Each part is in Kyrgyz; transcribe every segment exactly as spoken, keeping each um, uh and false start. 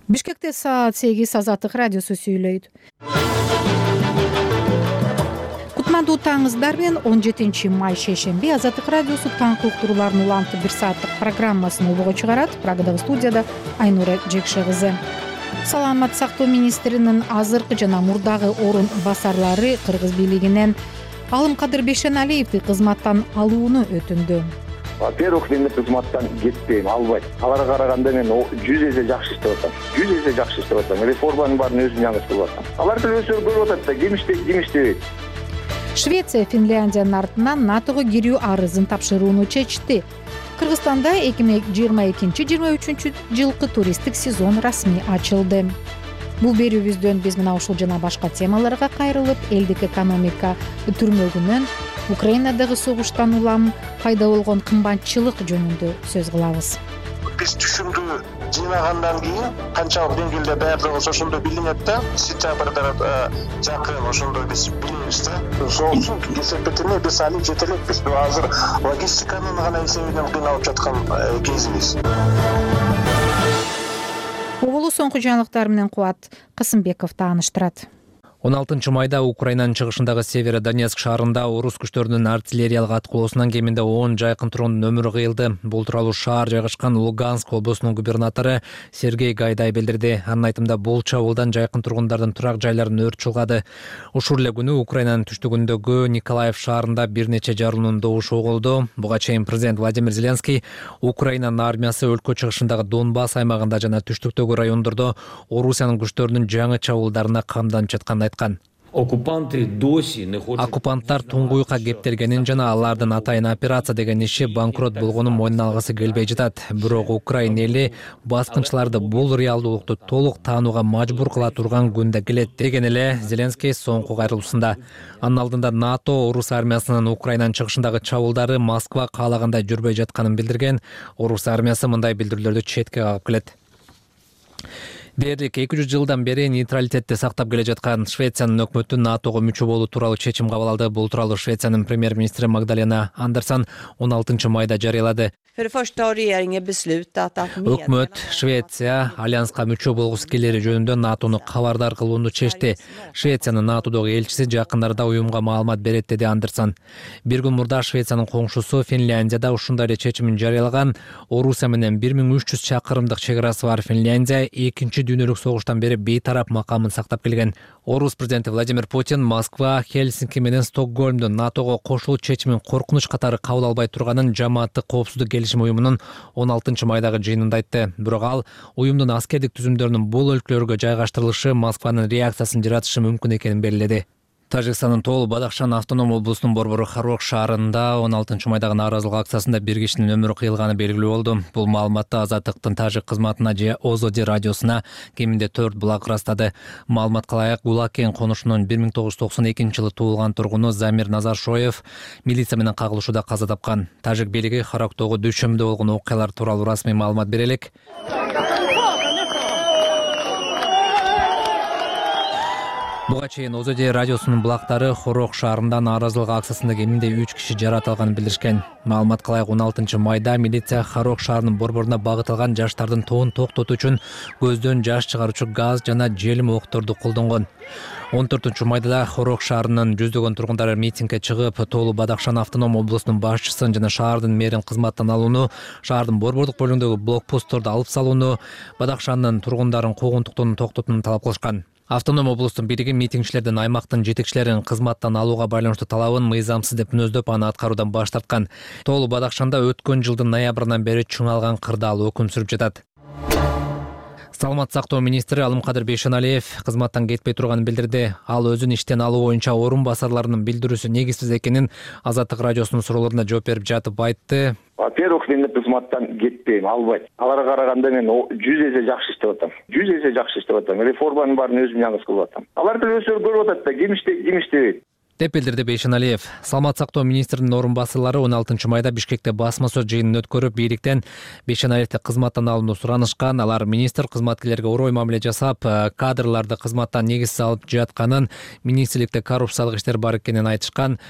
Бишкекте саат сегиз Азаттык радиосу сүйлөйт. Кутмандуу таңыңыздар менен он жетинчи май шейшемби Азаттык радиосу таңкы уктурууларын улантып бир сааттык программасын улууга чыгарат. Прагадагы студияда Айнура Жекше кызы. Саламат сактоо министринин азыркы жана мурдагы орун басарлары Кыргыз бийлигинен Алымкадыр Бейшеналиевди кызматтан алууну өтүндү. Во-первых, мен кызматтан кетпейм, албайт. Аларга караганда мен жүз эсе жакшы иштеп атам. жүз эсе жакшы иштеп атам. Реформанын баарын өзүм жаңы кылып атам. Алар өздөрү көрүп атат да, ким иштейт, ким иштебейт. Швеция Финляндиянын артынан НАТОго кирүү арызын тапшырууну чечти. Кыргызстанда эки миң жыйырма экинчи — жыйырма үчүнчү жылкы туристтик сезон расмий ачылды. Бул берүүбүздөн биз мына ушул жана башка темаларга кайрылып, элдик экономика түрмөгүнөн, Украинадагы согуштан улам пайда болгон кымбатчылык жөнүндө сөз кылабыз. Биз түшүмдү жыйнагандан кийин канчалык деңгээлде даярдыгыбыз ошондо билинет да, сентябрда жакын ошондо биз билебиз да. Ошол үчүн кесепетине биз али жете элекпиз. Азыр логистиканын гана эсебинен кыйналып жаткан кезибиз. Оболу соңку жаңылыктар менен Кубат Касымбеков тааныштырат. он алтынчы майда Украинанын чыгышындагы Северодонецк шаарында орус күчтөрүнүн артиллериялык аткылоосунан кеминде он жайкын тургундун өмүрү кыйылды. Бул тууралуу шаар жайгашкан Луганск облусунун губернатору Сергей Гайдай билдирди. Анын айтымында бул чабуулдан жайкын тургундардын турак жайларын өрт чулгады. Ушул эле күнү Украинанын түштүгүндөгү Николаев шаарында бир нече жарылуунун добушу угулду. Буга чейин президент Владимир Зеленский Украинанын армиясы өлкө чыгышындагы Донбасс аймагында жана түштүктөгү райондордо Орусиянын күчтөрүнүн жаңы чабуулдарына камданып жатканын айткан. Оккупанттар туңгуйка кептелгенин жана алардын атайын операция деген иши банкрот болгонун мойнуна алгысы келбей жатат. Бирок Украина эли баскынчыларды бул реалдуулукту толук таанууга мажбур кыла турган күндө келет деген эле Зеленский соңку кайрылуусунда. Анын алдында НАТО орус армиясынын Украинанын чыгышындагы чабуулдары Москва каалагандай жүрбөй жатканын билдирген. Орус армиясы мындай билдирүүлөрдү четке кагып келет. Дээрлик эки жүз жылдан бери нейтралитетти сактап келе жаткан Швециянын өкмөтү НАТОго мүчө болуу тууралуу чечим кабыл алды. Бул тууралуу Швециянын премьер-министри Магдалена Андерсон он алтынчы майда жарыялады. Өкмөт Швеция альянска мүчө болгусу келери жөнүндө НАТОну кабардар кылууну чечти. Швециянын НАТОдогу элчиси жакындарда уюмга маалымат берет, деди Андерсон. Бир күн мурда Швециянын коңшусу Финляндияда ушундай эле чечимин жарыялаган. Орусия менен бир миң үч жүз чакырымдык чек арасы бар Финляндия экинчи дүйнөлүк согуштан бери бейтарап макамын сактап келген. Орус президенти Владимир Путин Москва, Хельсинки менен Стокгольмдо НАТОго кошулуу чечимин коркунуч катары кабыл албай турганын жамааттык коопсуздук келишим уюмунун он алтынчы майдагы жыйынында айтты. Бирок ал уюмдун аскердик түзүмдөрүнүн бул өлкөлөргө жайгаштырылышы Москванын реакциясын жаратышы мүмкүн экенин белгиледи. Тажикстандын Тоолу Бадахшан автоном облусунун борбору Харок шаарында он алтынчы майдагы нааразылык акциясында бир кишинин өмүрү кыйылганы белгилүү болду. Бул маалыматты Азаттыктын тажик кызматына же Озоди радиосуна кеминде төрт булак ырастады. Маалыматка ылайык, Гулакен конушунун бир миң тогуз жүз токсон экинчи жылы туулган тургуну Замир Назаршоев милиция менен кагылышууда каза тапкан. Тажик бийлиги Характогу дүйшөмбүдө болгон окуялар тууралуу расмий маалымат бере элек. Буга чейин Озоди радиосунун булактары Хорок шаарында нааразылык акциясында кеминде үч киши жаратылганын билдиришкен. Маалыматка ылайык он алтынчы майда милиция Хорок шаарынын борборуна багыт алган жаштардын тоон токтотуу үчүн көздөн жаш чыгаруучу газ жана желим окторду колдонгон. он төртүнчү майда да Хорок шаарынын жүздөгөн тургундары митингге чыгып, Тоолу Бадахшан автоном облусунун башчысын жана шаардын мэрин кызматтан алууну, шаардын борбордук бөлүгүндөгү блокпостторду алып салууну, Бадахшандын тургундарын куугунтуктууну токтотууну талап кылышкан. Автоном облустун бийлиги митингчилердин аймактын жетекчилерин кызматтан алууга байланыштуу талабын мыйзамсыз деп мүнөздөп, аны аткаруудан баш тарткан. Тоолу Бадахшанда өткөн жылдын ноябрынан бери чыңалган кырдаал өкүм сүрүп жатат. Саламат сактоо министри Алымкадыр Бейшеналиев кызматтан кетпей турганын билдирди. Ал өзүн иштен алуу боюнча орун басарларынын билдирүүсү негизсиз экенин Азаттык радиосунун суроолоруна жооп берип жатып айтты. Во-первых, мен кызматтан кетпейм, албайт. Аларга караганда мен жүз эсе жакшы иштеп атам. жүз эсе жакшы иштеп атам. Реформанын баарын өзүм жаңы кылып атам. Алар өздөрү көрүп атат да, ким иштейт, ким иштебейт. деп билдирди Бейшеналиев. Саламат сактоо министринин орун басылары он алтынчы майда Бишкекте басма сөз жыйынын өткөрүп, бийликтен Бейшеналиевди кызматтан алууну суранышкан. Алар министр кызматкерлерге орой мамиле жасап, кадрларды кызматтан негизсиз алып жатканын, министрликте коррупциялык иштер бар экенин айтышкан.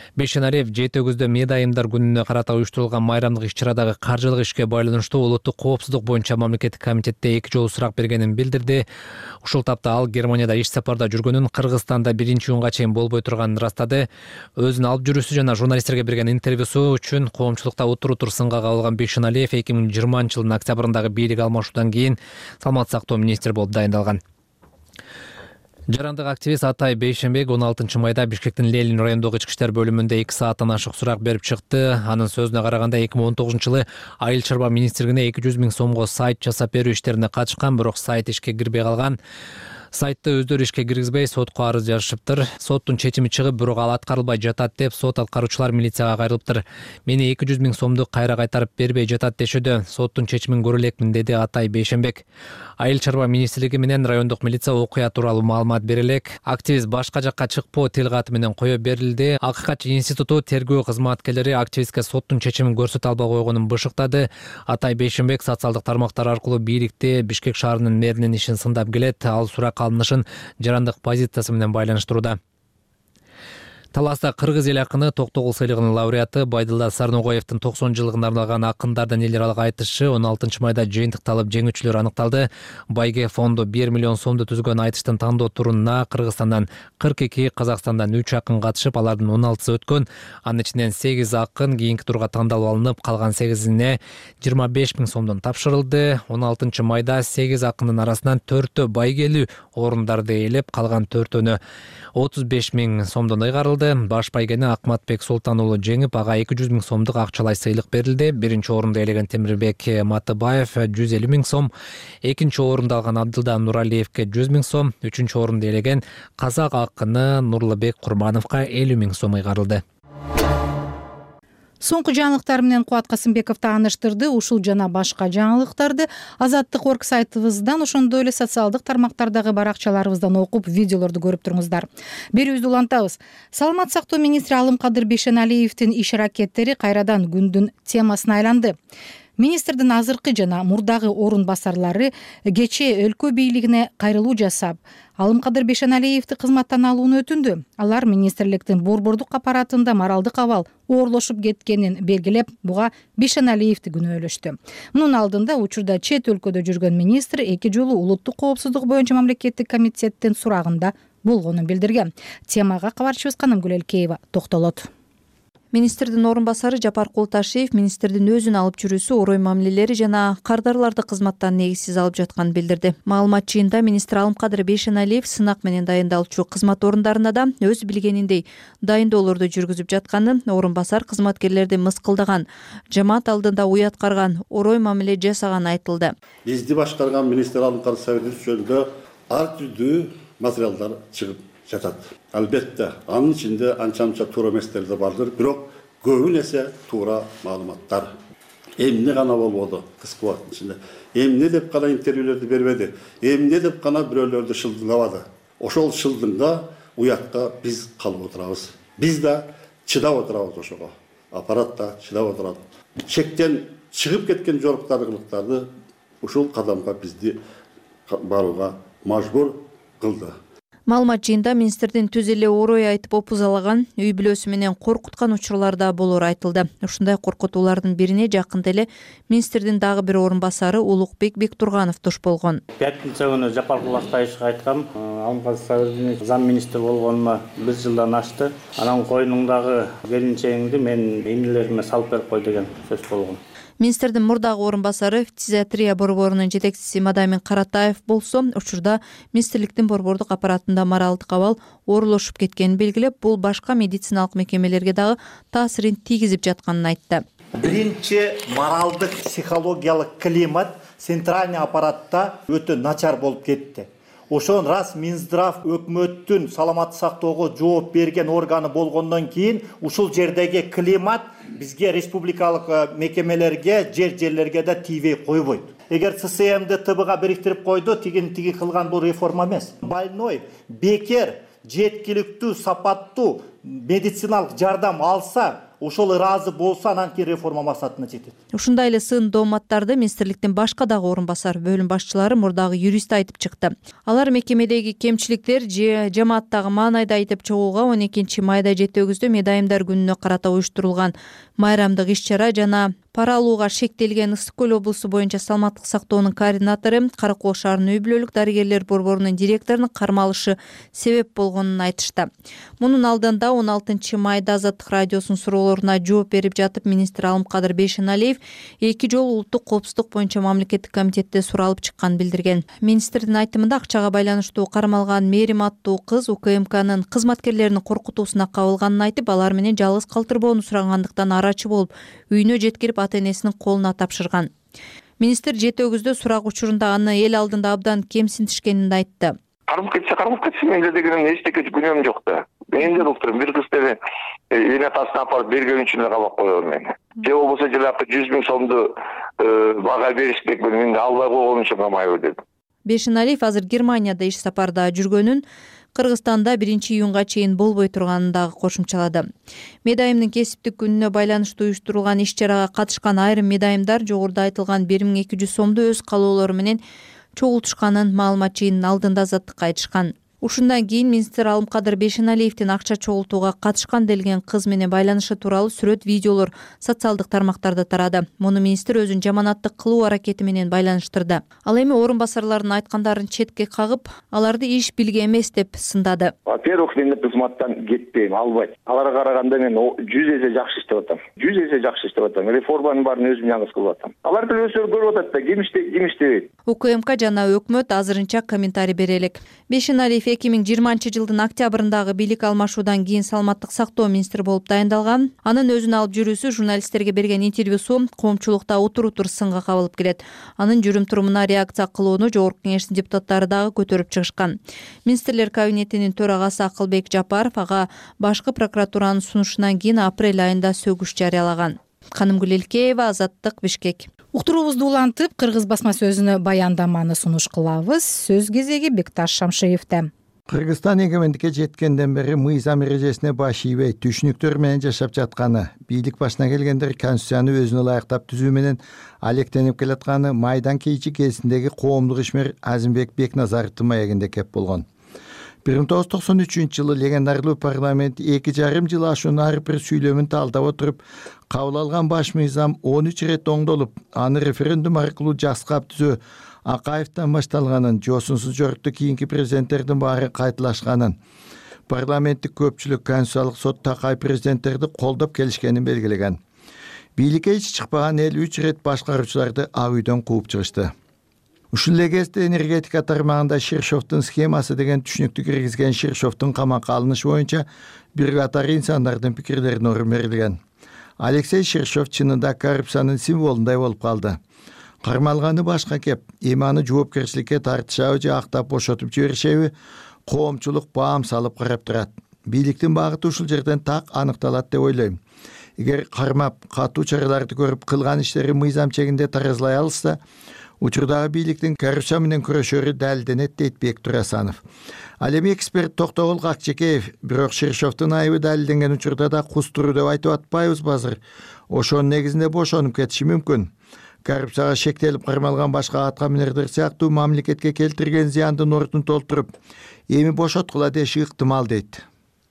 Бейшеналиев жети өгүздө медайымдар күнүнө карата уюштурулган майрамдык иш-чарадагы каржылык ишке байланыштуу улуттук коопсуздук боюнча мамлекеттик комитетте эки жолу сурак бергенин билдирди. Ушул тапта ал Германияда иш сапарда жүргөнүн, Кыргызстанда биринчи июнга чейин болбой турганын ырастады. Өзүнүн алып жүрүүсү жана журналисттерге берген интервьюсу үчүн коомчулукта утур-утур сынга кабылган Бейшеналиев эки миң жыйырманчы жылдын октябрындагы бийлик алмашуудан кийин саламаттык сактоо министри болуп дайындалган. Жарандык активист Атай Бейшенбек он алтынчы майда Бишкектин Ленин райондогу ички иштер бөлүмүндө эки сааттан ашык сурак берип чыкты. Анын сөзүнө караганда эки миң он тогузунчу жылы Айыл чарба министрлигине эки жүз миң сомго сайт жасап берүү иштерине катышкан, бирок сайт ишке кирбей калган. Сайтты өздөрү ишке киргизбей сотко арыз жазышыптыр. Соттун чечими чыгып, бирок ал аткарылбай жатат деп сот аткаруучулар милицияга кайрылыптыр. Мени эки жүз миң сомду кайра кайтарып бербей жатат дешүүдө. Соттун чечимин көрө элекмин, деди Атай Бейшенбек. Айыл чарба министрлиги менен райондук милиция окуя тууралуу маалымат бере элек. Активист башка жакка чыкпоо тил каты менен кое берилди. Акыйкатчы институту тергөө кызматкерлери активистке соттун чечимин көрсөтө албай койгонун бышыктады. Атай Бейшенбек социалдык тармактар аркылуу бийликти, Бишкек шаарынын мэринин ишин сындап келет. Ал сурак алынышын жарандык позициясы менен байланыштырууда. Таласта кыргыз эл акыны Токтогул сыйлыгынын лауреаты Байдылда Сарногоевдин токсон жылдыгына арналган акындардын эл аралык айтышы он алтынчы майда жыйынтыкталып, жеңүүчүлөр аныкталды. Байге фонду бир миллион сомду түзгөн айтыштын тандоо турунуна Кыргызстандан кырк эки, Казакстандан үч акын катышып, алардын он алтысы өткөн. Анын ичинен сегиз акын кийинки турга тандалып алынып, калган сегизине жыйырма беш миң сомдон тапшырылды. он алтынчы майда сегиз акындын арасынан төртөө байгелүү орундарды ээлеп, калган төртөөнө отуз беш миң сомдон ыйгарылды. Баш байгени Акматбек Султан уулу жеңип, ага эки жүз миң сомдук акчалай сыйлык берилди. Биринчи орунду ээлеген Темирбек Матыбаев жүз элүү миң сом, экинчи орунду алган Абдылда Нуралиевке жүз миң сом, үчүнчү орунду ээлеген Казак акыны Нурлубек Курмановго элүү миң сом ыйгарылды. Соңку жаңылыктар менен Кубат Касымбеков тааныштырды. Ушул жана башка жаңылыктарды Азаттык орг сайтыбыздан, ошондой эле социалдык тармактардагы баракчаларыбыздан окуп, видеолорду көрүп туруңуздар. Берүүбүздү улантабыз. Саламаттык сактоо министри Алымкадыр Бейшеналиевдин иш аракеттери кайрадан күндүн темасына айланды. Министрдин азыркы жана мурдагы орун басарлары кечээ өлкө бийлигине кайрылуу жасап, Алымкадыр Бейшеналиевди кызматтан алууну өтүндү. Алар министрликтин борбордук аппаратында моралдык абал оорлошуп кеткенин белгилеп, буга Бейшеналиевди күнөөлөштү. Мунун алдында учурда чет өлкөдө жүргөн министр эки жолу улуттук коопсуздук боюнча мамлекеттик комитеттин сурагында болгонун билдирген. Темага кабарчыбыз Канымгүл Элкеева токтолот. Министрдин орун басары Жапар Култашев министрдин өзүн алып жүрүүсү, орой мамилелери жана кардарларды кызматтан негизсиз алып жатканын билдирди. Маалымат жыйынында министр Алымкадыр Бейшеналиев сынак менен дайындалчу кызмат орундарына да өз билгениндей дайындоолорду жүргүзүп жатканын, орун басар кызматкерлерди мыскылдаган, жамаат алдында уяткарган, орой мамиле жасаганын айтылды. Бизди башкарган министр Алымкадыр Сабирович жөнүндө ар түрдүү материалдар чыгып жатат. Албетте, анын ичинде анча-анча туура эместер да бардыр, бирок көбүн эсе туура маалыматтар. Эмне гана болбоду кыска убакыттын ичинде. Эмне деп гана интервьюлерди бербеди. Эмне деп гана бирөөлөрдү шылдыңдабады. Ошол шылдыңга уятка биз калып отурабыз. Биз да чыдап отурабыз ошого. Аппарат да чыдап отурат. Чектен чыгып кеткен жоруктарлыктарды ушул кадамга бизди барууга мажбур кылды. Маалымат жыйында министрдин түз эле орой айтып опузалаган, үй бүлөсү менен коркуткан учурлар да болору айтылды. Ушундай коркутуулардын бирине жакында эле министрдин дагы бир орун басары Улукбек Бектурганов туш болгон. Пятница күнү Жапар Култашевге айткам, Алымкадыр Сабирович зам министр болгонума бир жылдан ашты. Анан койнуңдагы келинчегиңди мен эмнелериме салып берип кой деген сөз болгон. Министрдин мурдагы орун басары фтизиатрия борборунун жетекчиси Мадамин Каратаев болсо, учурда министрликтин борбордук аппаратында моралдык абал оорлошуп кеткенин белгилеп, бул башка медициналык мекемелерге дагы таасирин тийгизип жатканын айтты. Биринчи, моралдык психологиялык климат центральный аппаратта өтө начар болуп кетти. Ошон рас Минздрав өкмөттүн саламаттык сактоого жооп берген органы болгондон кийин ушул жердеги климат бизге республикалык мекемелерге, жер жерлерге да тийбей койбойт. Эгер ЦСМди ТБга бириктирип койду, тигин тиги кылган бул реформа эмес. Больной бекер жеткиликтүү, сапаттуу медициналык жардам алса, ошол ыраазы болсо анан кийин реформа максатына жетет. Ушундай эле сын дооматтарды министрликтин башка дагы орун басар бөлүм башчылары мурдагы юрист айтып чыкты. Алар мекемедеги кемчиликтер же жамааттагы маанайды айтып чыгууга он экинчи майда жети өгүздө медайымдар күнүнө карата уюштурулган майрамдык иш-чара жана пара алууга шектелген Ысык Көл облусу боюнча саламаттык сактоонун координатору, Кара Кол шаарынын үй бүлөлүк дарыгерлер борборунун директорунун кармалышы себеп болгонун айтышты. Мунун алдында он алтынчы майда Азаттык радиосунун суроолоруна жооп берип жатып министр Алымкадыр Бейшеналиев эки жолу улуттук коопсуздук боюнча мамлекеттик комитетте суралып чыкканын билдирген. Министрдин айтымында акчага байланыштуу кармалган Мерим аттуу кыз УКМКнын кызматкерлеринин коркутуусуна кабылганын айтып, алар менен жалгыз калтырбоону сурагандыктан арачы болуп, үйүнө жеткирип ата энесинин колуна тапшырган. Министр жети өгүздө сурак учурунда аны эл алдында абдан кемсинтишкенин айтты. Кармап кетсе, кармап кетсе, менде деген эчтеке күнөөм жок да. Мен деле уктурум, бир кыз деле эне атасына апарып берген үчүн эле кабап коём мен. Же болбосо жылакы жүз миң сомду бага беришпек мен албай койгон үчүн камайбы дедим. Бейшеналиев азыр Германияда иш сапарда жүргөнүн, Кыргызстанда биринчи июнга чейин болбой турганын дагы кошумчалады. Медайымдын кесиптик күнүнө байланыштуу уюштурулган иш-чарага катышкан айрым медайымдар жогоруда айтылган бир миң эки жүз сомду өз калоолору менен чогултушканын маалымат жыйынынын алдында Азаттыкка айтышкан. Ушундан кийин министр Алымкадыр Бейшеналиевдин акча чогултууга катышкан делген кыз менен байланышы тууралуу сүрөт, видеолор социалдык тармактарда тарады. Муну министр өзүн жаманаттык кылуу аракети менен байланыштырды. Ал эми орун басарларынын айткандарын четке кагып, аларды иш билге эмес деп сындады. Во-первых, мен кызматтан кетпейм, албайт. Аларга караганда мен жүз эсе жакшы иштеп атам. жүз эсе жакшы иштеп атам. Реформанын баарын өзүм жалгыз кылып атам. Алар деле өздөрү көрүп атат да, ким иштейт, ким иштебейт. УКМК жана өкмөт азырынча комментарий бере элек. Бейшеналиев эки миң жыйырманчы жылдын октябрындагы бийлик алмашуудан кийин саламаттык сактоо министри болуп дайындалган. Анын өзүн алып жүрүүсү журналисттерге берген интервьюсу коомчулукта утур-утур сынга кабылып келет. Анын жүрүм-турумуна реакция кылууну жогорку кеңештин депутаттары дагы көтөрүп чыгышкан. Министрлер кабинетинин төрагасы Акылбек Жапаров ага башкы прокуратуранын сунушунан кийин апрель айында сөгүш жарыялаган. Канымгүл Элкеева, Азаттык, Бишкек. Уктуруубузду улантып, кыргыз басма сөзүнө баяндаманы сунуш кылабыз. Сөз кезеги Бекташ Шамшиевде. Кыргызстан эгемендикке жеткенден бери мыйзам эрежесине баш ийбей, түшүнүктөр менен жашап жатканы, бийлик башына келгендер конституцияны өзүнө ылайыктап түзүү менен алектенип келатканы майдан кийчи кезиндеги коомдук ишмер Азимбек Бекназаровдун маегинде кеп болгон. бир миң тогуз жүз токсон үчүнчү жылы легендарлуу парламент эки жарым жыл ашуун ар бир сүйлөмүн талдап отуруп, кабыл алган баш мыйзам он үч ирет оңдолуп, аны референдум аркылуу жаскап түзөө Акаевден башталганын, жосунсуз жорукта кийинки президенттердин баары кайталашканын, парламенттик көпчүлүк Конституциялык сот Такай президенттерди колдоп келишкенин белгилеген. Бийликке ич чыкпаган эл үч ирет башкаруучуларды ак үйдөн кууп чыгышты. Ушул эле кезде энергетика тармагында Ширшовдун схемасы деген түшүнүктү киргизген Ширшовдун камакка алынышы боюнча бир катар инсандардын пикирлерине орун берилген. Алексей Ширшов чынында коррупциянын символундай болуп калды. Кармалганы башка кеп, эми аны жоопкерчиликке тартышабы же актап бошотуп жиберишеби, коомчулук баам салып карап турат. Бийликтин багыты ушул жерден так аныкталат деп ойлойм. Эгер кармап, катуу чараларды көрүп кылган иштери мыйзам чегинде таразалай алышса, учурдагы бийликтин коррупция менен күрөшөрү далилденет дейт Бектур Асанов. Ал эми эксперт Токтогул Акчекеев, бирок Ширшовдун айыбы далилденген учурда да кустуруу деп айтып атпайбызбы азыр? Ошонун негизинде бошонуп кетиши мүмкүн. Коррупцияга шектелип кармалган башка аткаминерлер сыяктуу мамлекетке келтирген зыяндын ордун толтуруп, эми бошоткула деши ыктымал дейт.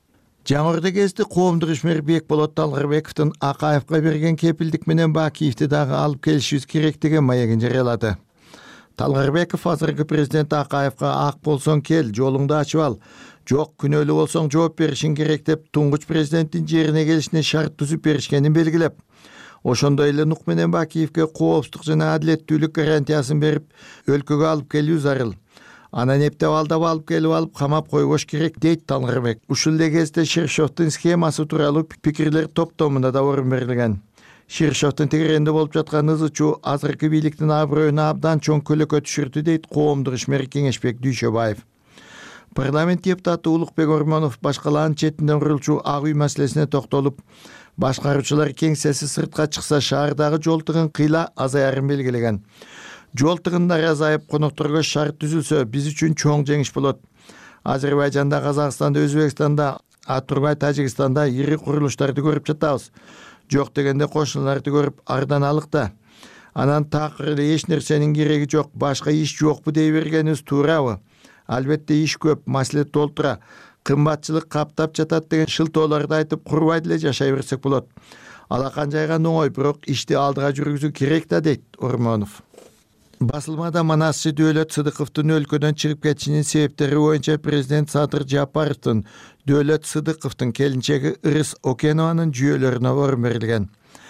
Жаңырды кезде коомдук ишмер Бекболот Талгарбековдун Акаевга берген кепилдик менен Бакиевди дагы алып келишибиз керек деген маегин жарыялады. Талгарбеков азыркы президент Акаевга ак болсоң кел, жолуңду ачып ал, жок күнөөлүү болсоң жооп беришиң керек деп туңгуч президенттин жерине келишине шарт түзүп беришкенин белгилеп, ошондой эле Нук менен Бакиевге коопсуздук жана адилеттүүлүк гарантиясын берип, өлкөгө алып келүү зарыл. Анан эптеп алдап алып келип алып камап койбош керек дейт Талгарбек. Ушул эле кезде Ширшовдун схемасы тууралуу пикирлер топтомунда да орун берилген. Ширшовдун тегеренде болуп жаткан ызычуу азыркы бийликтин аброюна абдан чоң көлөкө түшүрдү дейт коомдук ишмер Кеңешбек Дүйшөбаев. Парламент депутаты Улукбек Ормонов башкалаанын четинден урулчу ак үй маселесине токтолуп, башкаруучулар кеңсеси сыртка чыкса шаардагы жол тыгын кыйла азаярын белгилеген. Жол тыгындар азайып, конокторго шарт түзүлсө, биз үчүн чоң жеңиш болот. Азербайжанда, Казакстанда, Өзбекстанда Атурбай Тажикстанда ири курулуштарды көрүп жатабыз. Жок дегенде кошуналарды көрүп арданалык да. Анан такыр эле эч нерсенин кереги жок, башка иш жокпу дей бергенибиз туурабы? Албетте иш көп, маселе толтура, кымбатчылык каптап жатат деген шылтоолорду айтып курбай деле жашай берсек болот. Алакан жайган оңой, бирок ишти алдыга жүргүзүү керек да, дейт Ормонов. Басылмада Манасчы Дөөлөт Сыдыковдун өлкөдөн чыгып кетишинин себептери боюнча президент Садыр Жапаровдун Дөөлөт Сыдыковдун келинчеги Ырыс Окенованын жүйөлөрүнө орун берилген.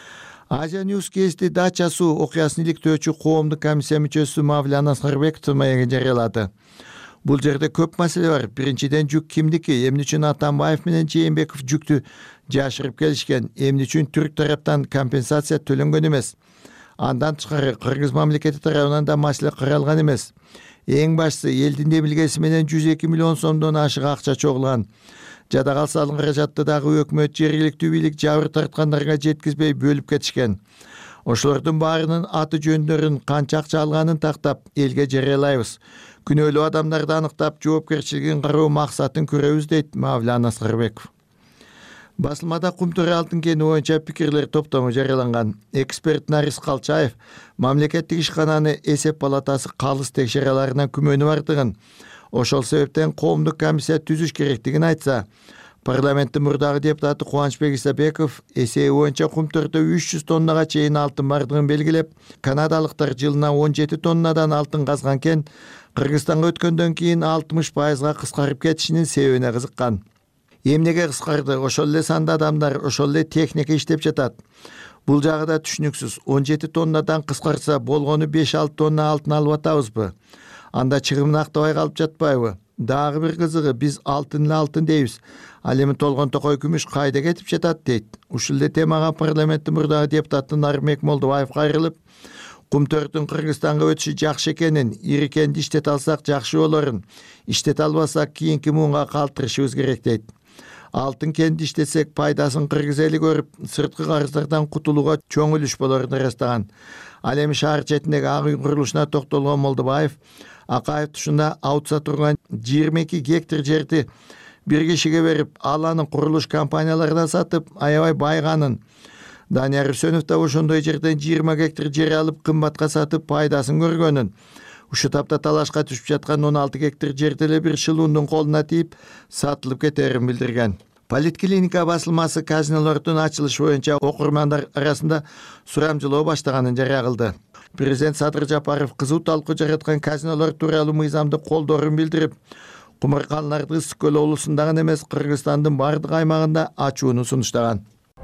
Азия Ньюс кести дача суу окуясын иликтөөчү коомдук комиссия мүчөсү Мавлян Аскарбеков маегин жарыялады. Бул жерде көп маселе бар. Биринчиден, жүк кимдики? Эмне үчүн Атамбаев менен Жээнбеков жүктү жашырып келишкен? Эмне үчүн түрк тараптан компенсация төлөнгөн эмес? Андан тышкары Кыргыз мамлекети тарабынан да маселе каралган эмес. Эң башкысы, элдин демилгеси менен жүз эки миллион сомдон ашык акча чогулган. Жада калса ал каражатты дагы өкмөт, жергиликтүү бийлик жабыр тарткандарга жеткизбей бөлүп кетишкен. Ошолордун баарынын аты жөндөрүн, канча акча алганын тактап элге жарыялайбыз. Күнөөлүү адамдарды аныктап, жоопкерчилигин кароо максатын көрөбүз, дейт Мавлян Аскарбеков. Басылмада Кумтуру алтын кени боюнча пикирлер топтому жарыяланган. Эксперт Нарис Калчаев мамлекеттик ишкананы эсеп палатасы калыс текшереларынан күмөнү бардыгын, ошол себептен коомдук комиссия түзүш керектигин айтса, парламенттин мурдагы депутаты Кубанычбек Исабеков эсеби боюнча Кумтурда үч жүз тоннага чейин алтын бардыгын белгилеп, канадалыктар жылына он жети тоннадан алтын казган кен Кыргызстанга өткөндөн кийин алтымыш пайызга кыскарып кетишинин себебине кызыккан. Эмнеге кыскарды? Ошол эле санда адамдар, ошол эле техника иштеп жатат. Бул жагы да түшүнүксүз. он жети тоннадан кыскарса болгону беш алты тонна алтын алып атабызбы? Анда чыгымын актабай калып жатпайбы? Дагы бир кызыгы, биз алтын эле алтын дейбиз. Ал эми толгон токой күмүш кайда кетип жатат, дейт. Ушул эле темага парламенттин мурдагы депутаты Нармек Молдобаев кайрылып, Кумтөрдүн Кыргызстанга өтүшү жакшы экенин, ири кенди иштете алсак жакшы болорун, иштете албасак кийинки муунга калтырышыбыз керек, дейт. Алтын кенди иштетсек пайдасын кыргыз эли көрүп, сырткы карыздардан кутулууга чоң үлүш болорун ырастаган. Ал эми шаар четиндеги ак үй курулушуна токтолгон Молдобаев, Акаев тушунда аутса турган жыйырма эки гектар жерди бир кишиге берип, ал анын курулуш компанияларына сатып, аябай байганын, Данияр Үсөнов да ошондой жерден жыйырма гектар жер алып, кымбатка сатып, пайдасын көргөнүн, ушу тапта талашка түшүп жаткан он алты гектар жерди эле бир шылуундун колуна тийип, сатылып кетерин билдирген. Политклиника басылмасы казинолордун ачылышы боюнча окурмандар арасында сурамжылоо баштаганын жарыя кылды. Президент Садыр Жапаров кызуу талкуу жараткан казинолор тууралуу мыйзамды колдоорун билдирип, кумарканаларды Ысык көл облусундагы эмес, Кыргызстандын бардык аймагында ачууну сунуштаган.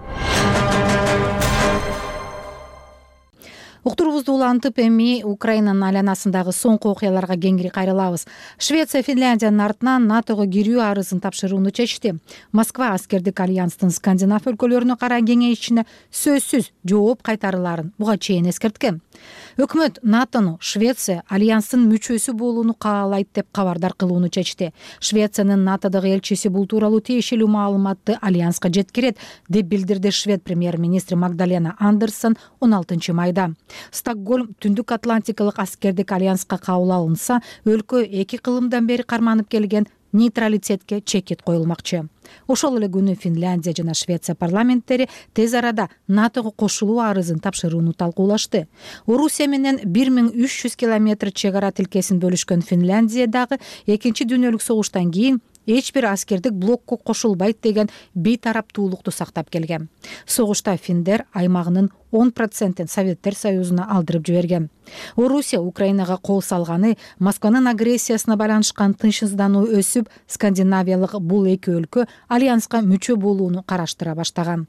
Уктурубузду улантып, эми Украинанын айланасындагы соңку окуяларга кеңири кайрылабыз. Швеция Финляндиянын артынан НАТОго кирүү арызын тапшырууну чечти. Москва аскердик альянстын Скандинав өлкөлөрүнө караа кеңейишине сөзсүз жооп кайтарыларын буга чейин эскерткен. Өкмөт НАТОну Швеция альянстын мүчөсү болууну каалайт деп кабардар кылууну чечти. Швециянын НАТОдогу элчиси бул тууралуу тиешелүү маалыматты альянска жеткирет, деп билдирди швед премьер-министри Магдалена Андерсон он алтынчы майда. Стокгольм Түндүк Атлантикалык аскердик альянска кабыл алынса, өлкө эки кылымдан бери карманып келген нейтралитетке чекит коюлмакчы. Ошол эле күнү Финляндия жана Швеция парламенттери тез арада НАТОго кошулуу арызын тапшырууну талкуулашты. Орусия менен бир миң үч жүз километр чек ара тилкесин бөлүшкөн Финляндия дагы экинчи дүйнөлүк согуштан кийин эч бир аскердик блокко кошулбайт деген бейтараптуулукту сактап келген. Согушта финдер аймагынын он процентин Советтер Союзуна алдырып жиберген. Орусия Украинага кол салганы Москванын агрессиясына байланышкан тынчсыздануу өсүп, скандинавиялык бул эки өлкө альянска мүчө болууну караштыра баштаган.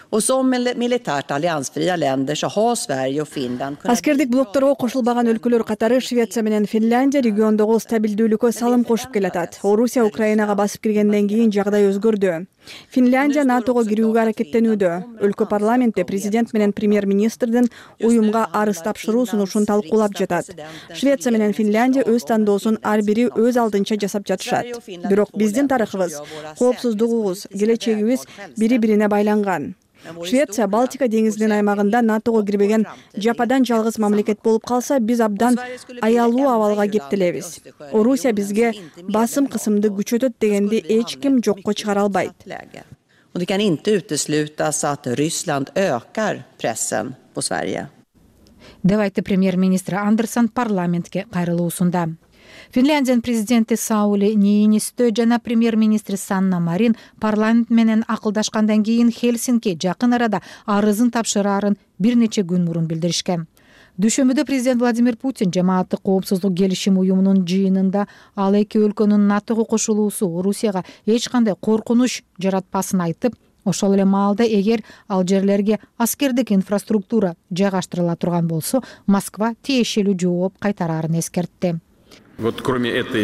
Аскердик блокторго кошулбаган өлкөлөр катары Швеция менен Финляндия региондогу стабилдүүлүккө салым кошуп келатат. Орусия Украинага басып киргенден кийин жагдай өзгөрдү. Финляндия НАТОго кирүүгө аракеттенүүдө. Өлкө парламентте президент менен премьер-министрдин уюмга арыз тапшыруу сунушун талкуулап жатат. Швеция менен Финляндия өз тандоосун ар бири өз алдынча жасап жатышат. Бирок биздин тарыхыбыз, коопсуздугубуз, келечегибиз бири-бирине байланган. Швеция Балтика деңизинин аймагында натого кирбеген жападан жалгыз мамлекет болуп калса, биз абдан аялуу абалга кептелебиз. Орусия бизге басым кысымды күчөтөт дегенди эч ким жокко чыгара албайт. Och det kan inte uteslutas att Ryssland ökar pressen på Sverige. деп айтты премьер-министр Андерсон парламентке кайрылуусунда. Финляндиянын президенти Саули Ниинистö жана премьер-министри Санна Марин парламент менен акылдашкандан кийин Хельсинки жакын арада арызын тапшырарын бир нече күн мурун билдиришкен. Дүйшөмбүдө президент Владимир Путин жамааттык коопсуздук келишим уюмунун жыйынында ал эки өлкөнүн натого кошулуусу Орусияга эч кандай коркунуч жаратпасын айтып, ошол эле маалда эгер ал жерлерге аскердик инфраструктура жайгаштырыла турган болсо, Москва тиешелүү жооп кайтарарын эскертти. Вот кроме этой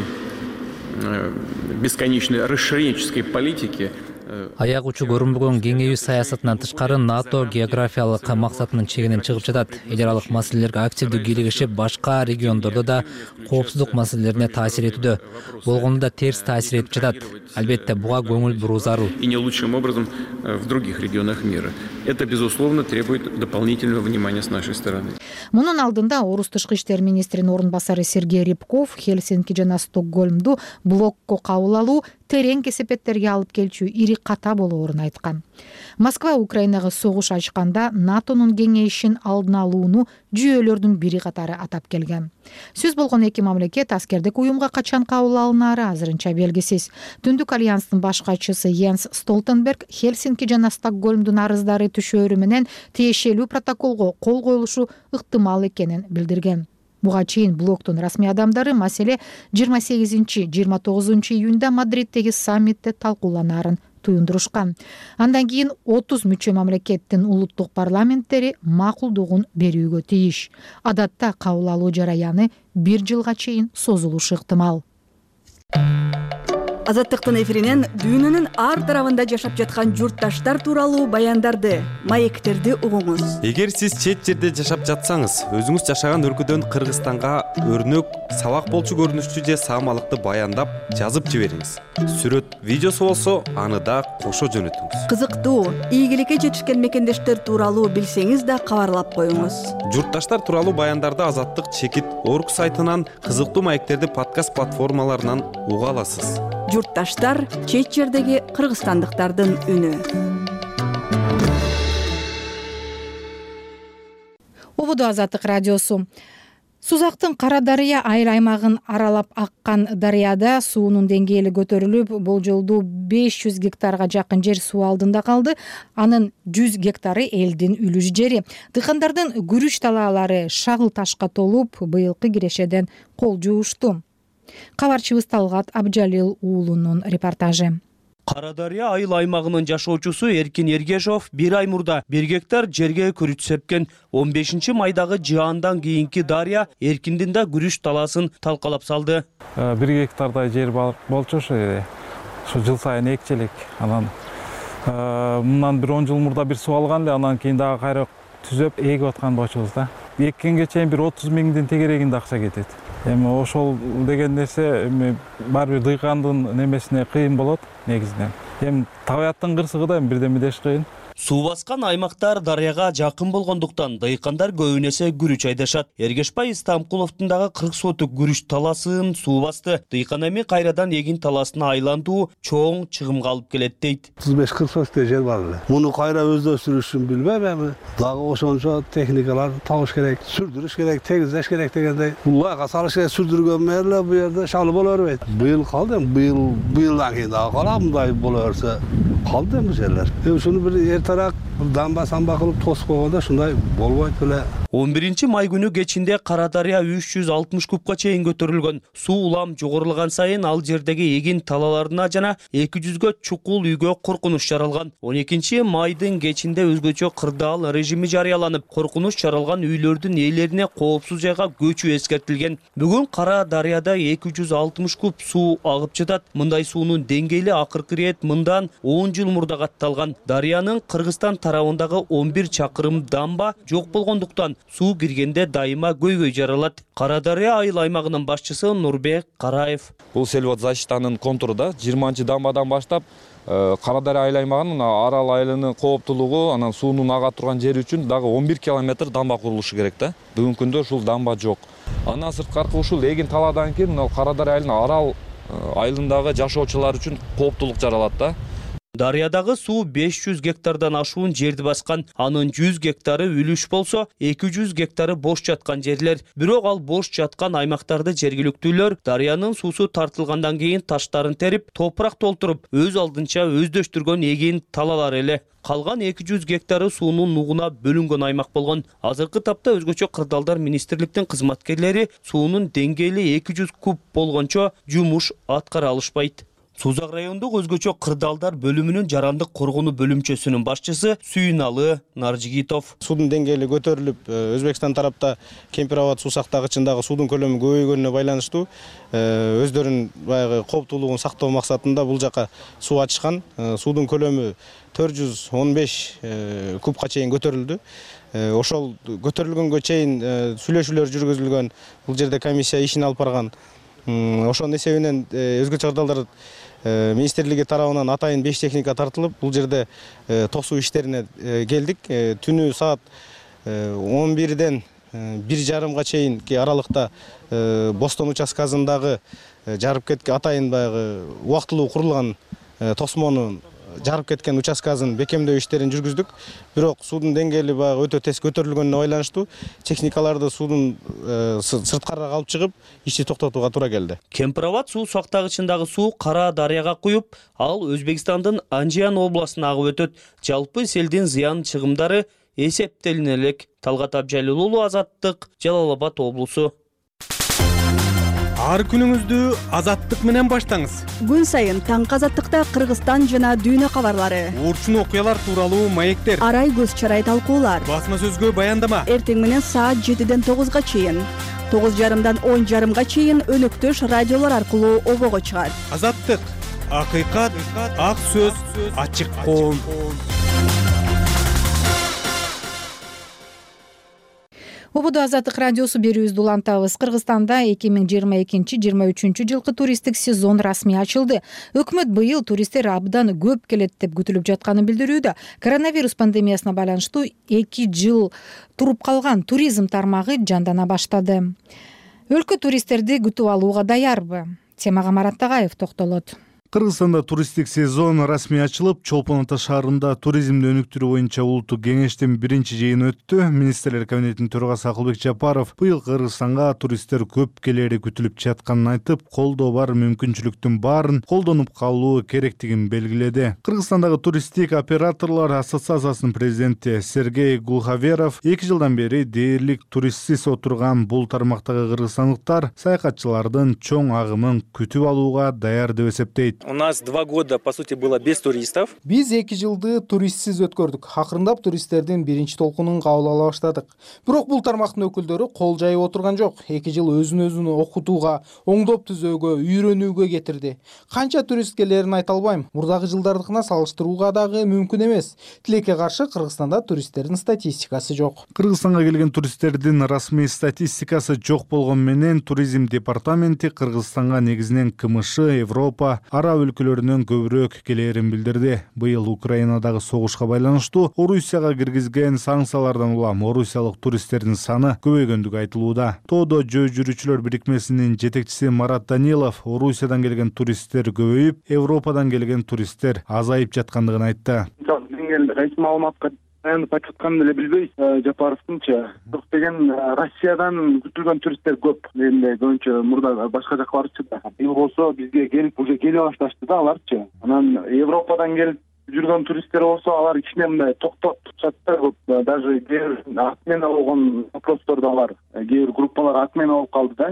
бесконечной расширенческой политики, аяк учу көрүнбөгөн кеңеюүү саясатынан тышкары НАТО географиялык максатынын чегинен чыгып жатат. Эл аралык маселелерге активдүү кийлигишип, башка региондордо да коопсуздук маселелерине таасир этүүдө, болгону да терс таасир этип жатат. Албетте буга көңүл буруу зарыл. И не лучшим образом в других регионах мира. Это, безусловно, требует дополнительного внимания с нашей стороны. Мунун алдында орус тышкы иштер министринин орун басары Сергей Рябков Хельсинки жана Стокгольмду блокко кабыл алуу терең кесепеттерге алып келчү ири ката болоорун айткан. Москва Украинага согуш ачканда НАТОнун кеңейишин алдын алууну жүйөлөрдүн бири катары атап келген. Сөз болгон эки мамлекет аскердик уюмга качан кабыл алынары азырынча белгисиз. Түндүк альянстын баш катчысы Йенс Столтенберг Хельсинки жана Стокгольмдун арыздары түшөөрү менен тиешелүү протоколго кол коюлушу ыктымал экенин билдирген. Буга чейин блоктун расмий адамдары маселе жыйырма сегизинчи жыйырма тогузунчу июнда Мадриттеги саммитте талкууланарын туюндурушкан. Андан кийин отуз мүчө мамлекеттин улуттук парламенттери макулдугун берүүгө тийиш. Адатта кабыл алуу жараяны бир жылга чейин созулушу ыктымал. Азаттыктын эфиринен дүйнөнүн ар тарабында жашап жаткан журтташтар тууралуу баяндарды, маектерди угуңуз. Эгер сиз чет жерде жашап жатсаңыз, өзүңүз жашаган өлкөдөн Кыргызстанга өрнөк, сабак болчу көрүнүштүү же саамалыкты баяндап, жазып жибериңиз. Сүрөт, видеосу болсо, аны да кошо жөнөтүңүз. Кызыктуу, ийгиликке жетишкен мекендештер тууралуу билсеңиз да кабарлап коюңуз. Журтташтар тууралуу баяндарды Азаттык чекит орг сайтынан, кызыктуу маектерди подкаст платформаларынан уга аласыз. Журтташтар чет жердеги кыргызстандыктардын үнү. Ободо Азаттык радиосу. Сузактын Кара Дарыя айыл аймагын аралап аккан дарыяда суунун деңгээли көтөрүлүп, бул жолду беш жүз гектарга жакын жер суу алдында калды. Анын жүз гектары элдин үлүш жери. Дыйкандардын күрүч талаалары шагыл ташка толуп, быйылкы кирешеден кол жуушту. Кабарчыбыз Талгат Абжалил уулунун репортажы. Кара Дарыя айыл аймагынын жашоочусу Эркин Ергешов бир ай мурда бир гектар жерге күрүч сепкен. он бешинчи майдагы жаандан кийинки дарыя Эркиндин да күрүч талаасын талкалап салды. бир гектардай жер болчу, ушу жыл сайын экчелик. Анан мындан бир он жыл мурда бир суу алган эле, анан кийин дагы кайра түзөп эгип аткан болчубуз да. Эккенге чейин бир отуз миңдин тегерегинде акча кетет. Эми ошол деген нерсе бар бир дыйкандын немесине кыйын болот негизинен. Эми табияттын кырсыгы да бирдеме деш кыйын. Суу баскан аймактар дарыяга жакын болгондуктан дыйкандар көбүнесе күрүч айдашат. Эргешбай Истамкуловдун дагы кырк сотук күрүч таласын суу басты. Дыйкан эми кайрадан эгин таласына айландуу чоң чыгымга алып келет дейт. отуз беш кырк сотуктай жер бар эле. Муну кайра өздөштүрүшүн билбейм эми. Дагы ошончо техникалар табыш керек, сүрдүрүш керек, тегиздеш керек дегендей. Улайга салыш керек, сүрдүргөн мерле бу жерде шалы боло бербейт. Быйыл калды, быйыл быйылдан кийин дагы калат, мындай боло берсе калды бу жерлер. Ушуну бир тарак дамба самба кылып тосуп койгондо ушундай болбойт беле. он биринчи май күнү кечинде Кара Дарыя үч жүз алтымыш кубка чейин көтөрүлгөн. Суу улам жогорулган сайын ал жердеги эгин талаларына жана эки жүзгө чукул үйгө коркунуч жаралган. он экинчи майдын кечинде өзгөчө кырдаал режими жарыяланып, коркунуч жаралган үйлөрдүн ээлерине коопсуз жайга көчүү эскертилген. Бүгүн Кара Дарыяда эки жүз алтымыш куб суу агып жатат. Мындай суунун деңгээли акыркы ирет мындан он жыл мурда катталган. Дарыянын Кыргызстан тарабындагы он бир чакырым дамба жок болгондуктан суу киргенде дайыма көйгөй жаралат. Кара Дарыя айыл аймагынын башчысы Нурбек Караев. Бул сельхоззащитанын контуру да жыйырманчы дамбадан баштап Кара Дарыя айыл аймагынын Арал айылынын кооптулугу, анан суунун ага турган жери үчүн дагы он бир километр дамба курулушу керек да. Бүгүнкү күндө ушул дамба жок. Андан сырткары ушул эгин таладан кийин мына Кара Дарыя айылынын Арал айылындагы жашоочулар үчүн кооптулук жаралат да. Дарыядагы суу беш жүз гектардан ашуун жерди баскан. Анын жүз гектары үлүш болсо, эки жүз гектары бош жаткан жерлер. Бирок ал бош жаткан аймактарды жергиликтүүлөр Дарыянын суусу тартылгандан кийин таштарын терип, топурак толтуруп, өз алдынча өздөштүргөн эгин талалар эле. Калган эки жүз гектары суунун нугуна бөлүнгөн аймак болгон. Азыркы тапта өзгөчө кырдаалдар министрликтин кызматкерлери суунун деңгээли эки жүз куб болгончо жумуш аткара алышпайт. Сузак райондук өзгөчө кырдаалдар бөлүмүнүн жарандык коргонуу бөлүмчөсүнүн башчысы Сүйүналы Наржигитов. Суудун деңгээли көтөрүлүп, Өзбекстан тарапта Кемпир Абад суу сактагычындагы суудун көлөмү көбөйгөнүнө байланыштуу өздөрүнүн баягы кооптуулугун сактоо максатында бул жака суу ачышкан. Суудун көлөмү төрт жүз он беш кубка чейин көтөрүлдү. Ошол көтөрүлгөнгө чейин сүйлөшүүлөр жүргүзүлгөн. Бул жерде комиссия ишин алып барган. Ошонун эсебинен өзгөчө кырдаалдар министрлиги тарабынан атайын беш техника тартылып, бул жерде тосуу иштерине келдик. Түнү саат он бирден бир жарымга чейинки аралыкта Бостон участкасындагы жарып кеткен атайын баягы убактылуу курулган тосмонун жарып кеткен участкасын бекемдөө иштерин жүргүздүк. Бирок суудун деңгээли баягы өтө тез көтөрүлгөнүнө байланыштуу техникаларды суудун сырткарак алып чыгып, ишти токтотууга туура келди. Кемпир Абад суу сактагычындагы суу Кара Дарыяга куюп, ал Өзбекстандын Анжиян областына агып өтөт. Жалпы селдин зыян чыгымдары эсептелине элек. Талгат Абжалил уулу, Азаттык, Жалал Абад облусу. Ар күнүңүздү Азаттык менен баштаңыз. Күн сайын таңкы Азаттыкта Кыргызстан жана дүйнө кабарлары, урчун окуялар тууралуу маектер, арай көз чарай талкуулар, басма сөзгө баяндама. Эртең менен саат жетиден тогузга чейин, тогуз жарымдан он жарымга чейин өнөктөш радиолор аркылуу обого чыгат. Азаттык, акыйкат, ак сөз, ачык коом. Ободо Азаттык радиосу берүүбүздү улантабыз. Кыргызстанда эки миң жыйырма экинчи жыйырма үчүнчү жылкы туристтик сезон расмий ачылды. Өкмөт быйыл туристтер абдан көп келет деп күтүлүп жатканын билдирүүдө. Коронавирус пандемиясына байланыштуу эки жыл туруп калган туризм тармагы жандана баштады. Өлкө туристтерди күтүп алууга даярбы? Темага Марат Тагаев токтолот. Кыргызстанда туристтик сезон расмий ачылып, Чолпон Ата шаарында туризмди өнүктүрүү боюнча улуттук кеңештин биринчи жыйыны өттү. Министрлер кабинетинин төрагасы Акылбек Жапаров быйыл Кыргызстанга туристтер көп келери күтүлүп жатканын айтып, колдоо бар мүмкүнчүлүктүн баарын колдонуп калуу керектигин белгиледи. Кыргызстандагы туристтик операторлор ассоциациясынын президенти Сергей Гулхаверов эки жылдан бери дээрлик туристсиз отурган бул тармактагы кыргызстандыктар саякатчылардын чоң агымын күтүп алууга даяр деп эсептейт. У нас два года, по сути, было без туристов. Биз эки жылды туристсиз өткөрдүк. Акырындап туристтердин биринчи толкунун кабыл ала баштадык. Бирок бул тармактын өкүлдөрү кол жайып отурган жок. эки жыл өзүн өзүн окутууга, оңдоп түзөөгө, үйрөнүүгө кетирди. Канча турист келерин айта албайм. Мурдагы жылдардыкына салыштырууга дагы мүмкүн эмес. Тилекке каршы Кыргызстанда туристтердин статистикасы жок. Кыргызстанга келген туристтердин расмий статистикасы жок болгон менен туризм департаменти Кыргызстанга негизинен КМШ, Европа, Араб өлкөлөрүнөн көбүрөөк келерин билдирди. Быйыл Украинадагы согушка байланыштуу Орусияга киргизген санкциялардан улам орусиялык туристтердин саны көбөйгөндүгү айтылууда. Тоодо жөө жүрүүчүлөр бирикмесинин жетекчиси Марат Данилов Орусиядан келген туристтер көбөйүп, Европадан келген туристтер азайып жаткандыгын айтты. Ресми маалыматка таянып айтканын эле билбейбиз. Жапаровдунча бирок деген Россиядан күтүлгөн туристтер көп. Эми көбүнчө мурда башка жакка барчу да. Быйыл болсо бизге келип уже келе башташты да аларчы. Анан Европадан келип жүргөн туристтер болсо алар кичине мындай токтоп турушат да көп. Даже кээ бир отмена болгон вопростор да бар. Кээ бир группалар отмена болуп калды да.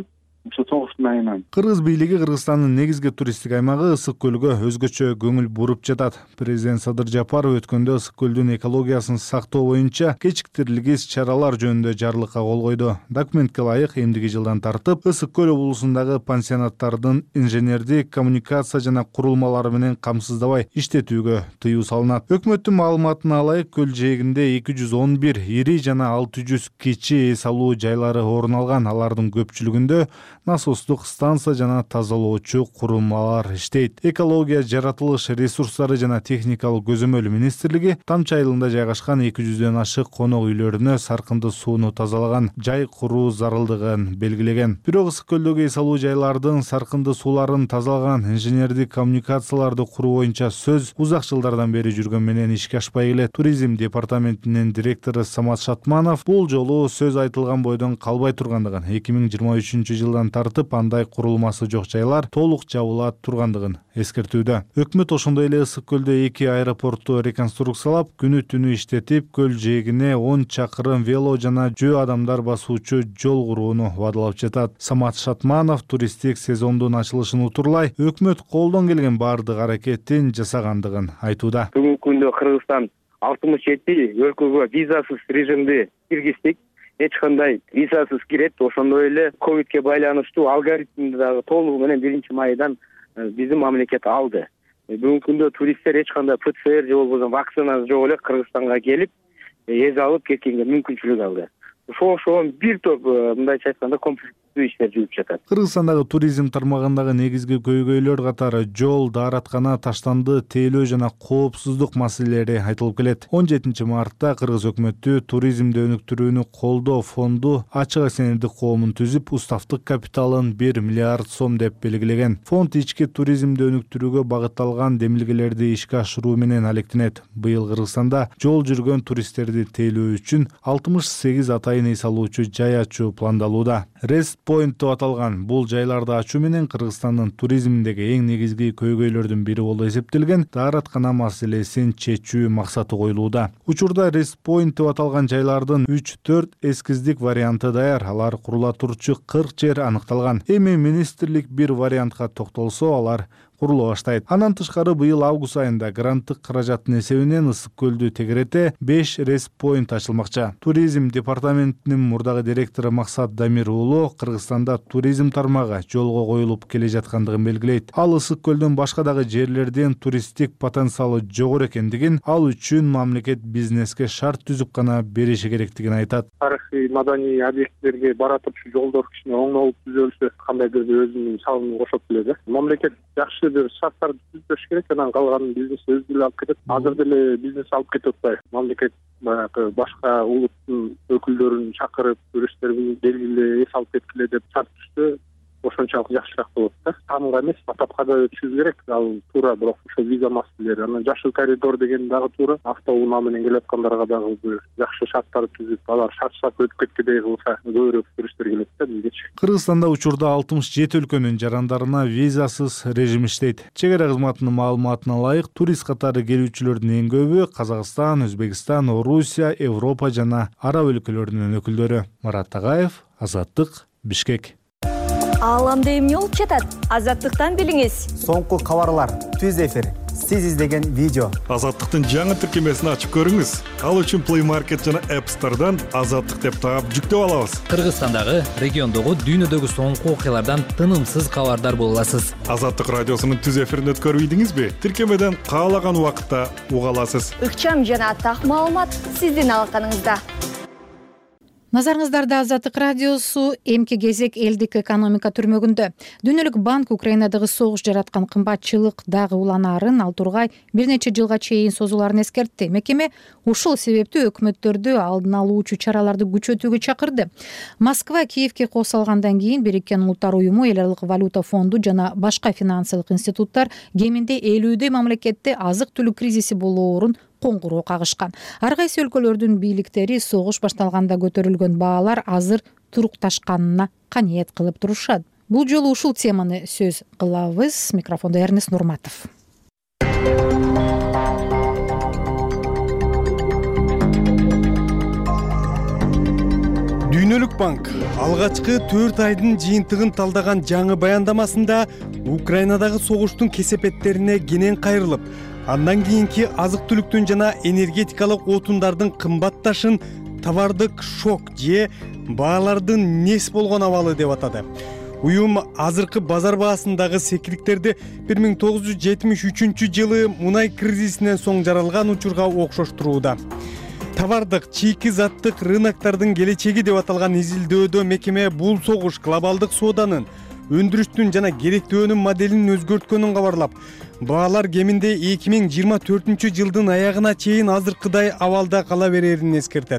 ошо согуштун айынан. Кыргыз бийлиги Кыргызстандын негизги туристтик аймагы Ысык көлгө өзгөчө көңүл буруп жатат. Президент Садыр Жапаров өткөндө Ысык көлдүн экологиясын сактоо боюнча кечиктирилгис чаралар жөнүндө жарлыкка кол койду. Документке ылайык эмдиги жылдан тартып Ысык көл облусундагы пансионаттардын инженердик коммуникация жана курулмалары менен камсыздабай иштетүүгө тыюу салынат. Өкмөттүн маалыматына ылайык көл жээгинде эки жүз он бир ири жана алты жүз кичи эс алуу жайлары орун алган. Алардын көпчүлүгүндө насостук станция жана тазалоочу курулмалар иштейт. Экология, жаратылыш ресурстары жана техникалык көзөмөл министрлиги Тамчы айылында жайгашкан эки жүздөн ашык конок үйлөрүнө саркынды сууну тазалаган жай куруу зарылдыгын белгилеген. Бирок Ысык көлдөгү эс алуу жайлардын саркынды сууларын тазалаган инженердик коммуникацияларды куруу боюнча сөз узак жылдардан бери жүргөн менен ишке ашпай келет. Туризм департаментинин директору Самат Шатманов бул жолу сөз айтылган бойдон калбай тургандыгын, эки миң жыйырма үчүнчү жылдан тартып андай курулмасы жок жайлар толук жабыла тургандыгын эскертүүдө. Өкмөт ошондой эле Ысык көлдө эки аэропортту реконструкциялап, күнү түнү иштетип, көл жээгине он чакырым вело жана жөө адамдар басуучу жол курууну убадалап жатат. Самат Шатманов туристтик сезондун ачылышын утурлай, өкмөт колдон келген баардык аракеттин жасагандыгын айтууда. Бүгүнкү күндө Кыргызстан алтымыш жети өлкөгө визасыз режимди киргиздик. Эч кандай визасыз кирет. Ошондой эле ковидке байланыштуу алгоритмди дагы толугу менен биринчи майдан биздин мамлекет алды. Бүгүнкү күндө туристтер эч кандай ПЦР же болбосо вакцинасы жок эле Кыргызстанга келип, эз алып кеткенге мүмкүнчүлүк алды. Ошо ошон бир топ мындайча айтканда комплекстүү иштер жүрүп жатат. Кыргызстандагы туризм тармагындагы негизги көйгөйлөр катары жол, даараткана, таштанды тейлөө жана коопсуздук маселелери айтылып келет. он жетинчи мартта Кыргыз өкмөтү туризмди өнүктүрүүнү колдоо фонду ачык акционердик коомун түзүп, уставдык капиталын бир миллиард сом деп белгилеген. Фонд ички туризмди өнүктүрүүгө багытталган демилгелерди ишке ашыруу менен алектенет. Быйыл Кыргызстанда жол жүргөн туристтерди тейлөө үчүн алтымыш сегиз атайын эс алуучу жай ачуу пландалууда. Rest Point деп аталган бул жайларды ачуу менен Кыргызстандын туризминдеги эң негизги көйгөйлөрдүн бири болуп эсептелген даараткана маселесин чечүү максаты коюлууда. Учурда Rest Point деп аталган жайлардын үч төрт эскиздик варианты даяр. Алар курула турчу кырк жер аныкталган. Эми министрлик бир вариантка токтолсо, алар курулуп баштайт. Андан тышкары быйыл август айында гранттык каражаттын эсебинен Ысык көлдү тегерете беш Rest Point ачылмакчы. Туризм департаментинин мурдагы директору Максат Дамир уулу Кыргызстанда туризм тармагы жолго коюлуп келе жаткандыгын белгилейт. Ал Ысык көлдүн башка дагы жерлерден туристтик потенциалы жогору экендигин, ал үчүн мамлекет бизнеске шарт түзүп гана бериши керектигин айтат. Тарыхый маданий объекттерге бара турчу жолдор кичине оңолуп түзөлсө, кандайдыр бир өзүнүн салымын кошот деле. Мамлекет жакшы бир шарттарды түзүш керек, анан калганын бизнес өзү деле алып кетет. Азыр деле бизнес алып кетип атпайбы? Мамлекет баягы башка улуттун өкүлдөрүн чакырып, туристтерди белгиле эс алып кеткиле деп шарт түзсө, ошончолук жакшыраак болот да. Таанга эмес, атапка да өтүшүш керек. Ал туура, бирок ошо виза маселелери. Анан жашыл коридор деген дагы туура. Автоунаа менен келип аткандарга дагы бир жакшы шарттар түзүп, алар шарт-шарт өтүп кеткендей кылса, көбүрөөк туристтер келет да бизгечи. Кыргызстанда учурда алтымыш жети өлкөнүн жарандарына визасыз режим иштейт. Чегара кызматынын маалыматына ылайык, турист катары келүүчүлөрдүн эң көбү Казакстан, Өзбекстан, Орусия, Европа жана араб өлкөлөрүнүн өкүлдөрү. Марат Тагаев, Азаттык, Бишкек. Ааламда эмне болуп жатат? Азаттыктан билиңиз. Соңку кабарлар, түз эфир, сиз издеген видео. Азаттыктын жаңы тиркемесин ачып көрүңүз. Ал үчүн Play Market жана App Store'дан Азаттык деп таап жүктөп алабыз. Кыргызстандагы, региондогу, дүйнөдөгү соңку окуялардан тынымсыз кабардар боло аласыз. Азаттык радиосунун түз эфирин өткөрбөйдүңүзбү? Тиркемеден каалаган убакытта уга аласыз. Ыкчам жана так маалымат сиздин алаканыңызда. Назарыңыздарда Азаттык радиосу. Эмки кезек элдик экономика түрмөгүндө. Дүйнөлүк банк Украинадагы согуш жараткан кымбатчылык дагы уланаарын, ал тургай бир нече жылга чейин созуларын эскертти. Мекеме ушул себептүү өкмөттөрдү алдын алуучу чараларды күчөтүүгө чакырды. Москва Киевке кол салгандан кийин Бириккен Улуттар уюму, Эл аралык валюта фонду жана башка финансылык институттар кеминде элүүдөй мамлекетте азык-түлүк кризиси болоорун коңгуроо кагышкан. Ар кайсы өлкөлөрдүн бийликтери согуш башталганда көтөрүлгөн баалар азыр турукташканына каниет кылып турушат. Бул жолу ушул теманы сөз кылабыз. Микрофондо Эрнест Нурматов. Дүйнө Дүйнөлүк банк алгачкы төрт айдын жыйынтыгын талдаган жаңы баяндамасында Украинадагы согуштун кесепеттерине кенен кайрылып, андан кийинки азык-түлүктүн жана энергетикалык отундардын кымбатташын товардык шок же баалардын нес болгон абалы деп атады. Уюм азыркы базар баасындагы секирикттерди бир миң тогуз жүз жетимиш үчүнчү жылы мунай кризисинен соң жаралган учурга окшоштурууда. Товардык чийки заттык рыноктардын келечеги деп аталган изилдөөдө мекеме бул согуш глобалдык сооданын, өндүрүштүн жана керектөөнүн моделин өзгөрткөнүн кабарлап, баалар кеминде эки миң жыйырма төртүнчү жылдын аягына чейин азыркыдай абалда кала берерин эскертет.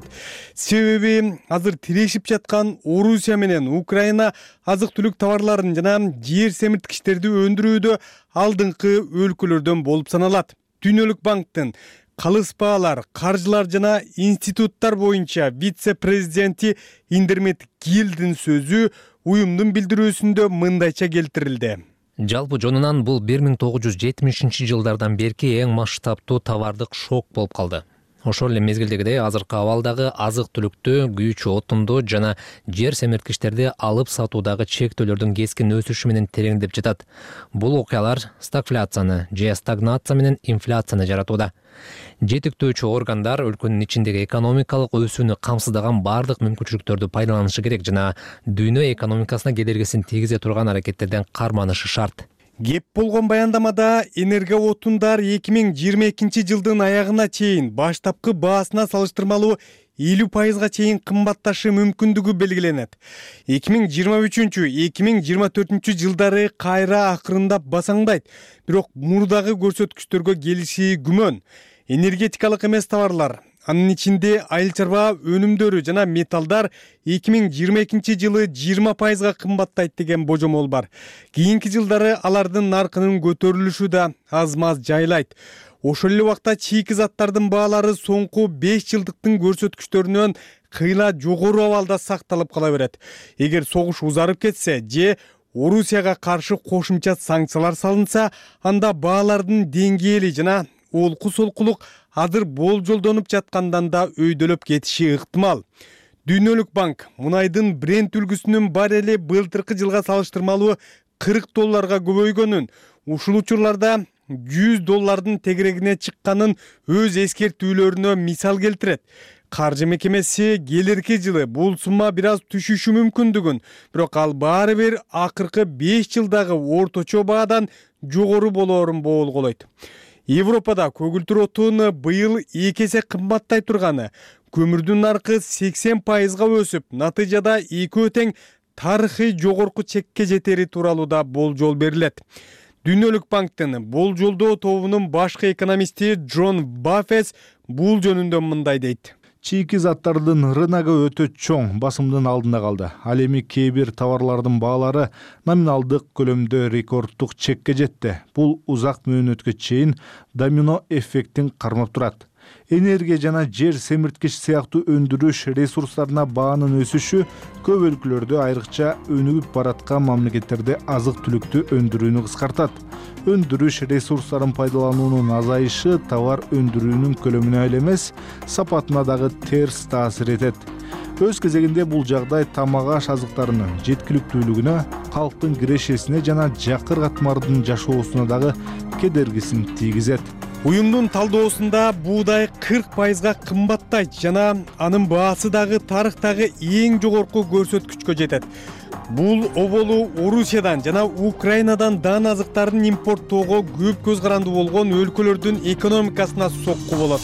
Себеби азыр тирешип жаткан Орусия менен Украина азык-түлүк товарларын жана жер семирткичтерди өндүрүүдө алдыңкы өлкөлөрдөн болуп саналат. Дүйнөлүк банктын калыс баалар, каржылар жана институттар боюнча вице-президенти Индермет Гилдин сөзү уюмдун билдирүүсүндө мындайча келтирилди. Жалпы жонунан бул бир миң тогуз жүз жетимишинчи жылдардан берки эң масштабтуу товардык шок болуп калды. Ошол эле мезгилдегидей азыркы абалдагы азык-түлүктү, күйүүчү отунду жана жер семирткичтерди алып сатуудагы чектөөлөрдүн кескин өсүшү менен тереңдеп жатат. Бул окуялар стагфляцияны же стагнация менен инфляцияны жаратууда. Жетиктөөчү органдар өлкөнүн ичиндеги экономикалык өсүүнү камсыздаган бардык мүмкүнчүлүктөрдү пайдаланышы керек жана дүйнө экономикасына кедергисин тийгизе турган аракеттерден карманышы шарт. Кеп болгон баяндамада энерго отундар эки миң жыйырма экинчи жылдын аягына чейин баштапкы баасына салыштырмалуу элүү пайызга чейин кымбатташы мүмкүндүгү белгиленет. эки миң жыйырма үчүнчү — эки миң жыйырма төртүнчү жылдары кайра акырындап басаңдайт, бирок мурдагы көрсөткүчтөргө келиши күмөн. Энергетикалык эмес товарлар, анын ичинде айыл чарба өнүмдөрү жана металлдар эки миң жыйырма экинчи жылы жыйырма пайызга кымбаттайт деген божомол бар. Кийинки жылдары алардын наркынын көтөрүлүшү да аз-маз жайлайт. Ошол эле убакта чийки заттардын баалары соңку беш жылдыктын көрсөткүчтөрүнөн кыйла жогору абалда сакталып кала берет. Эгер согуш узарып кетсе же Орусияга каршы кошумча санкциялар салынса, анда баалардын деңгээли жана олку-солкулук азыр болжолдонуп жаткандан да өйдөлөп кетиши ыктымал. Дүйнөлүк банк мунайдын Брент үлгүсүнүн баррели былтыркы жылга салыштырмалуу кырк долларга көбөйгөнүн, ушул учурларда жүз доллардын тегерегине чыкканын өз эскертүүлөрүнө мисал келтирет. Каржы мекемеси келерки жылы бул сумма бир аз түшүшү мүмкүндүгүн, бирок ал баары бир акыркы беш жылдагы орточо баадан жогору болоорун болголойт. Европада көгүлтүр отун быйыл эки эсе кымбаттай турганы, көмүрдүн наркы сексен пайызга өсүп, натыйжада экөө тең тарыхый жогорку чекке жетери тууралуу да болжол берилет. Дүйнөлүк банктын болжолдоо тобунун башкы экономисти Джон Баффес бул жөнүндө мындай дейт. Чийки заттардын рыногу өтө чоң басымдын алдында калды. Ал эми кээ бир товарлардын баалары номиналдык көлөмдө рекордтук чекке жетти. Бул узак мөөнөткө чейин домино эффектин кармап турат. Энергия жана жер семирткич сыяктуу өндүрүш ресурстарына баанын өсүшү көп өлкөлөрдө, айрыкча өнүгүп бараткан мамлекеттерде азык-түлүктү өндүрүүнү кыскартат. Өндүрүш ресурстарын пайдалануунун азайышы товар өндүрүүнүн көлөмүнө эле эмес, сапатына дагы терс таасир этет. Өз кезегинде бул жагдай тамак-аш азыктарынын жеткиликтүүлүгүнө, калктын кирешесине жана жакыр катмардын жашоосуна дагы кедергисин тийгизет. Уюмдун талдоосунда буудай кырк пайызга кымбаттайт жана анын баасы дагы тарыхтагы эң жогорку көрсөткүчкө жетет. Бул оболу Орусиядан жана Украинадан дан азыктарын импорттоого көп көз карандуу болгон өлкөлөрдүн экономикасына сокку болот.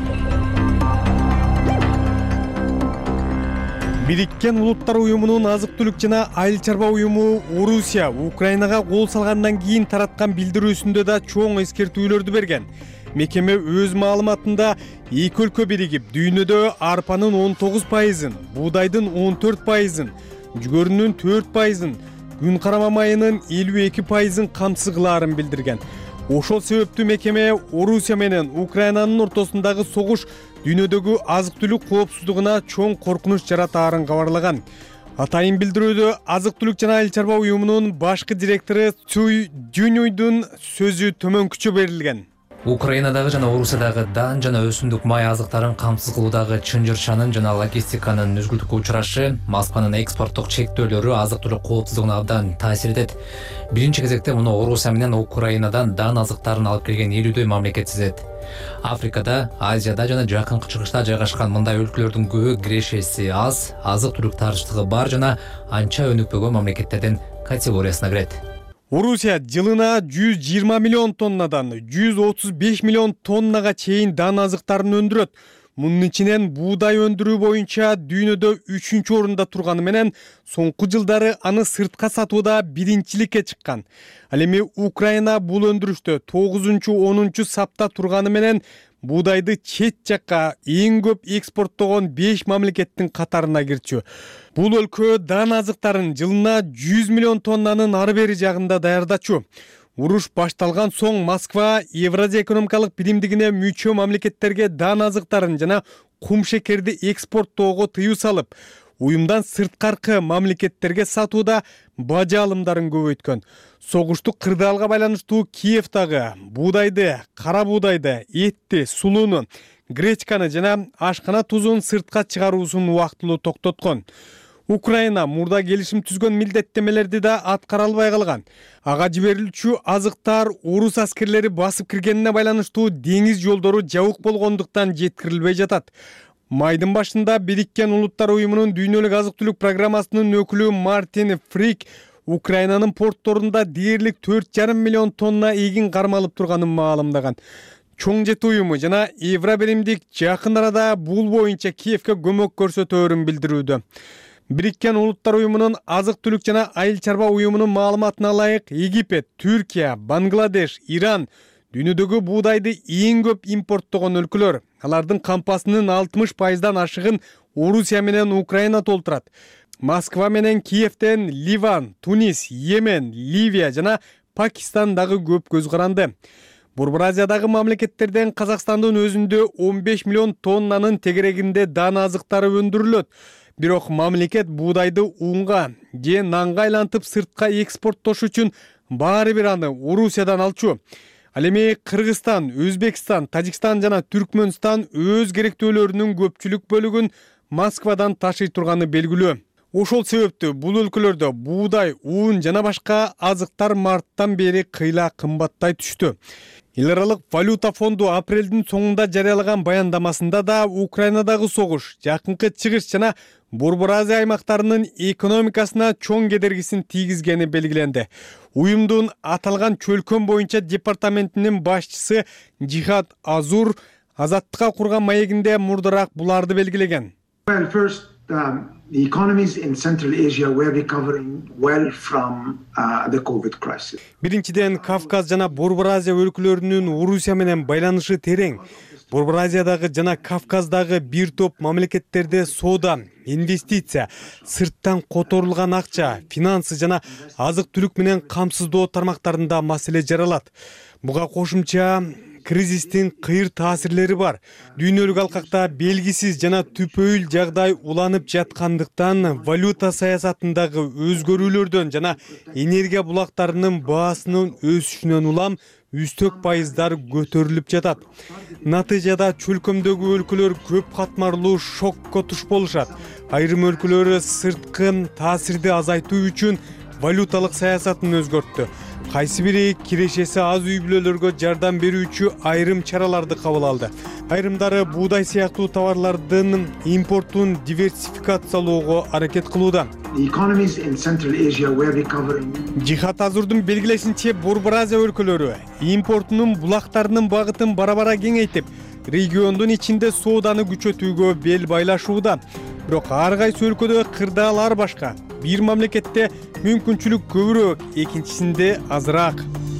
Бириккен Улуттар уюмунун азык-түлүк жана айыл чарба уюму Орусия Украинага кол салгандан кийин тараткан билдирүүсүндө да чоң эскертүүлөрдү берген. Мекеме өз маалыматында эки өлкө биригип, дүйнөдө арпанын он тогуз пайызын, буудайдын он төрт пайызын, жүгөрүнүн төрт пайызын, күн карама майынын элүү эки пайызын камсызгылаарын билдирген. Ошол себептүү мекеме Орусия менен Украинанын ортосундагы согуш дүйнөдөгү азык-түлүк коопсуздугуна чоң коркунуч жаратаарын кабарлаган. Атайын билдирүүдө азык-түлүк жана айыл чарба уюмунун башкы директору Цуй Дюнюйдун сөзү төмөнкүчө берилген. Украинадагы жана Орусиядагы дан жана өсүмдүк май азыктарын камсыз кылуудагы чынжырчанын жана логистиканын үзгүлтүккө учурашы Москванын экспорттук чектөөлөрү азык-түлүк коопсуздугуна абдан таасир этет. Биринчи кезекте муну Орусия менен Украинадан дан азыктарын алып келген элүүдөй мамлекет сезет. Африкада, Азияда жана жакынкы чыгышта жайгашкан мындай өлкөлөрдүн көбү кирешеси аз, азык-түлүк тартыштыгы бар жана анча өнүкпөгөн мамлекеттердин категориясына кирет. Орусия жылына жүз жыйырма миллион тоннадан жүз отуз беш миллион тоннага чейин дан азыктарын өндүрөт. Мунун ичинен буудай өндүрүү боюнча дүйнөдө үчүнчү орунда турганы менен соңку жылдары аны сыртка сатууда биринчиликке чыккан. Ал эми Украина бул өндүрүштө тогузунчу онунчу сапта турганы менен буудайды чет жакка эң көп экспорттогон беш мамлекеттин катарына кирчү. Бул өлкө дан азыктарын жылына жүз миллион тоннанын ары бери жагында даярдачу. Уруш башталган соң Москва Евразия экономикалык биримдигине мүчө мамлекеттерге дан азыктарын жана кум шекерди экспорттоого тыюу салып, уюмдан сырткаркы мамлекеттерге сатууда бажа алымдарын көбөйткөн. Согуштук кырдаалга байланыштуу Киевдагы буудайды, кара буудайды, этти, сулууну, гречканы жана ашкана тузун сыртка чыгаруусун убактылуу токтоткон. Украина мурда келишим түзгөн милдеттемелерди да аткара албай калган. Ага жиберилчү азыктар орус аскерлери басып киргенине байланыштуу деңиз жолдору жабык болгондуктан жеткирилбей жатат. Майдын башында Бириккен Улуттар уюмунун дүйнөлүк азык-түлүк программасынын өкүлү Мартин Фрик Украинанын портторунда дээрлик төрт жарым миллион тонна эгин кармалып турганын маалымдаган. Чоң жети уюму жана Евробиримдик жакын арада бул боюнча Киевке көмөк көрсөтөөрүн билдирүүдө. Бириккен Улуттар уюмунун азык-түлүк жана айыл чарба уюмунун маалыматына ылайык Египет, Түркия, Бангладеш, Иран дүйнөдөгү буудайды эң көп импорттогон өлкөлөр. Алардын кампасынын алтымыш пайыздан ашыгын Орусия менен Украина толтурат. Москва менен Киевден Ливан, Тунис, Йемен, Ливия жана Пакистан дагы көп көз каранды. Борбор Азиядагы мамлекеттерден Казакстандын өзүндө он беш миллион тоннанын тегерегинде дан азыктары өндүрүлөт. Бирок мамлекет буудайды унга же нанга айлантып сыртка экспорттош үчүн баары бир аны Орусиядан алчу. Ал эми Кыргызстан, Өзбекстан, Тажикстан жана Түркмөнстан өз керектөөлөрүнүн көпчүлүк бөлүгүн Москвадан ташый турганы белгилүү. Ошол себептүү бул өлкөлөрдө буудай, уун жана башка азыктар марттан бери кыйла кымбаттай түштү. Эл аралык валюта фонду апрелдин соңунда жарыялаган баяндамасында да Украинадагы согуш, жакынкы чыгыш жана Борбор Азия аймактарынын экономикасына чоң кедергисин тийгизгени белгиленди. Уюмдун аталган чөлкөн боюнча департаментинин башчысы Жихад Азур азаттыкка курган маегинде мурдараак буларды белгилеген. Well, first, um, the economies in Central Asia were recovering well from uh, the COVID crisis. Биринчиден, Кавказ жана Борбор Азия өлкөлөрүнүн Орусия менен байланышы терең. Борбор Азиядагы жана Кавказдагы бир топ мамлекеттерде соода, инвестиция, сырттан которулган акча, финансы жана азык-түлүк менен камсыздоо тармактарында маселе жаралат. Буга кошумча кризистин кыйыр таасирлери бар. Дүйнөлүк алкакта белгисиз жана түпөйүл жагдай уланып жаткандыктан валюта саясатындагы өзгөрүүлөрдөн жана энергия булактарынын баасынын өсүшүнөн улам үстөк пайыздар көтөрүлүп жатат. Натыйжада чөлкөмдөгү өлкөлөр көп катмарлуу шокко туш болушат. Айрым өлкөлөр сырткы таасирди азайтуу үчүн валюталык саясатын өзгөрттү. Кайсы бири кирешеси аз үй бүлөлөргө жардам берүүчү айрым чараларды кабыл алды. Айрымдары буудай сыяктуу товарлардын импортун диверсификациялоого аракет кылууда. Жихад Азурдун белгилешинче, Борбор Азия өлкөлөрү импортунун булактарынын багытын бара-бара кеңейтип, региондун ичинде сооданы күчөтүүгө бел байлашууда. Бирок ар кайсы өлкөдө кырдаалар башка. Бир мамлекетте мүмкүнчүлүк көбүрөөк, экинчисинде азыраак.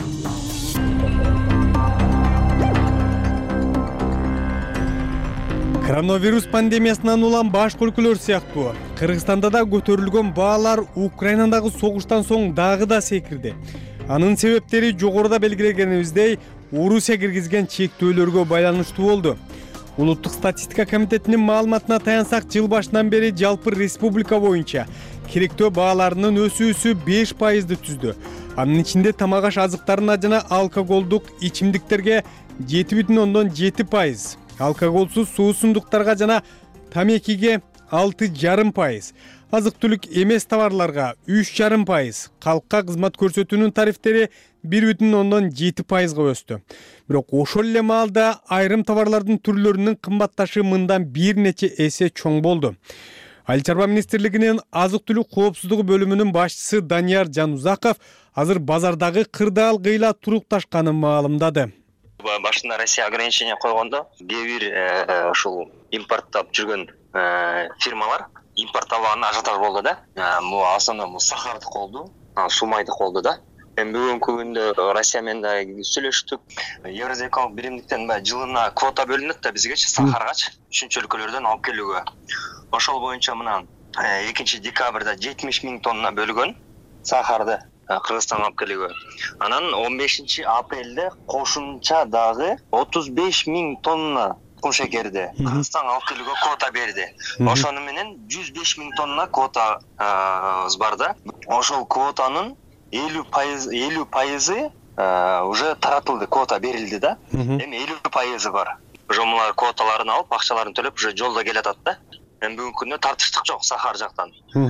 Коронавирус пандемиясынан улам башка өлкөлөр сыяктуу Кыргызстанда да көтөрүлгөн баалар Украинадагы согуштан соң дагы да секирди. Анын себептери жогоруда белгилегенибиздей Орусия киргизген чектөөлөргө байланыштуу болду. Улуттук статистика комитетинин маалыматына таянсак, жыл башынан бери жалпы республика боюнча керектөө бааларынын өсүүсү беш пайызды түздү. Анын ичинде тамак аш азыктарына жана алкоголдук ичимдиктерге жети бүтүн ондон жети пайыз, алкоголсуз суусундуктарга жана тамекиге алты жарым пайыз, азык-түлүк эмес товарларга үч жарым пайыз, калкка кызмат көрсөтүүнүн тарифтери бир бүтүн ондон жети пайызга өстү. Бирок ошол эле маалда айрым товарлардын түрлөрүнүн кымбатташы мындан бир нече эсе чоң болду. Айыл чарба министрлигинин азык-түлүк коопсуздугу бөлүмүнүн башчысы Данияр Жанузаков азыр базардагы кырдаал кыйла турукташканын маалымдады. Башында Россия ограничение койгондо кээ бир ушул импорттоп жүргөн фирмалар импортталган ажиотаж болду да. Бул основном сахардык болду, сумайдык болду да. Эми бүгүнкү күндө Россия менен да сүйлөштүк. Евразия экономик биримдиктен жылына квота бөлүнөт да бизгечи сахаргачы үчүнчү өлкөлөрдөн алып келүүгө. Ошол боюнча мына экинчи декабрда жетимиш миң тонна бөлгөн сахарды Кыргызстанга алып келүүгө. Анан он бешинчи апрелде кошумча дагы отуз беш миң тонна кум шекерди Кыргызстанга алып келүүгө квота берди. Ошону менен жүз беш миң тонна квотабыз бар да. Ошол квотанын элүү пайызы уже таратылды, квота берилди да. Эми элүү пайызы бар. Уже мулар квоталарын алып, акчаларын төлөп уже жолдо келатат да. Эми бүгүнкү күндө тартыштык жок сахар жактан.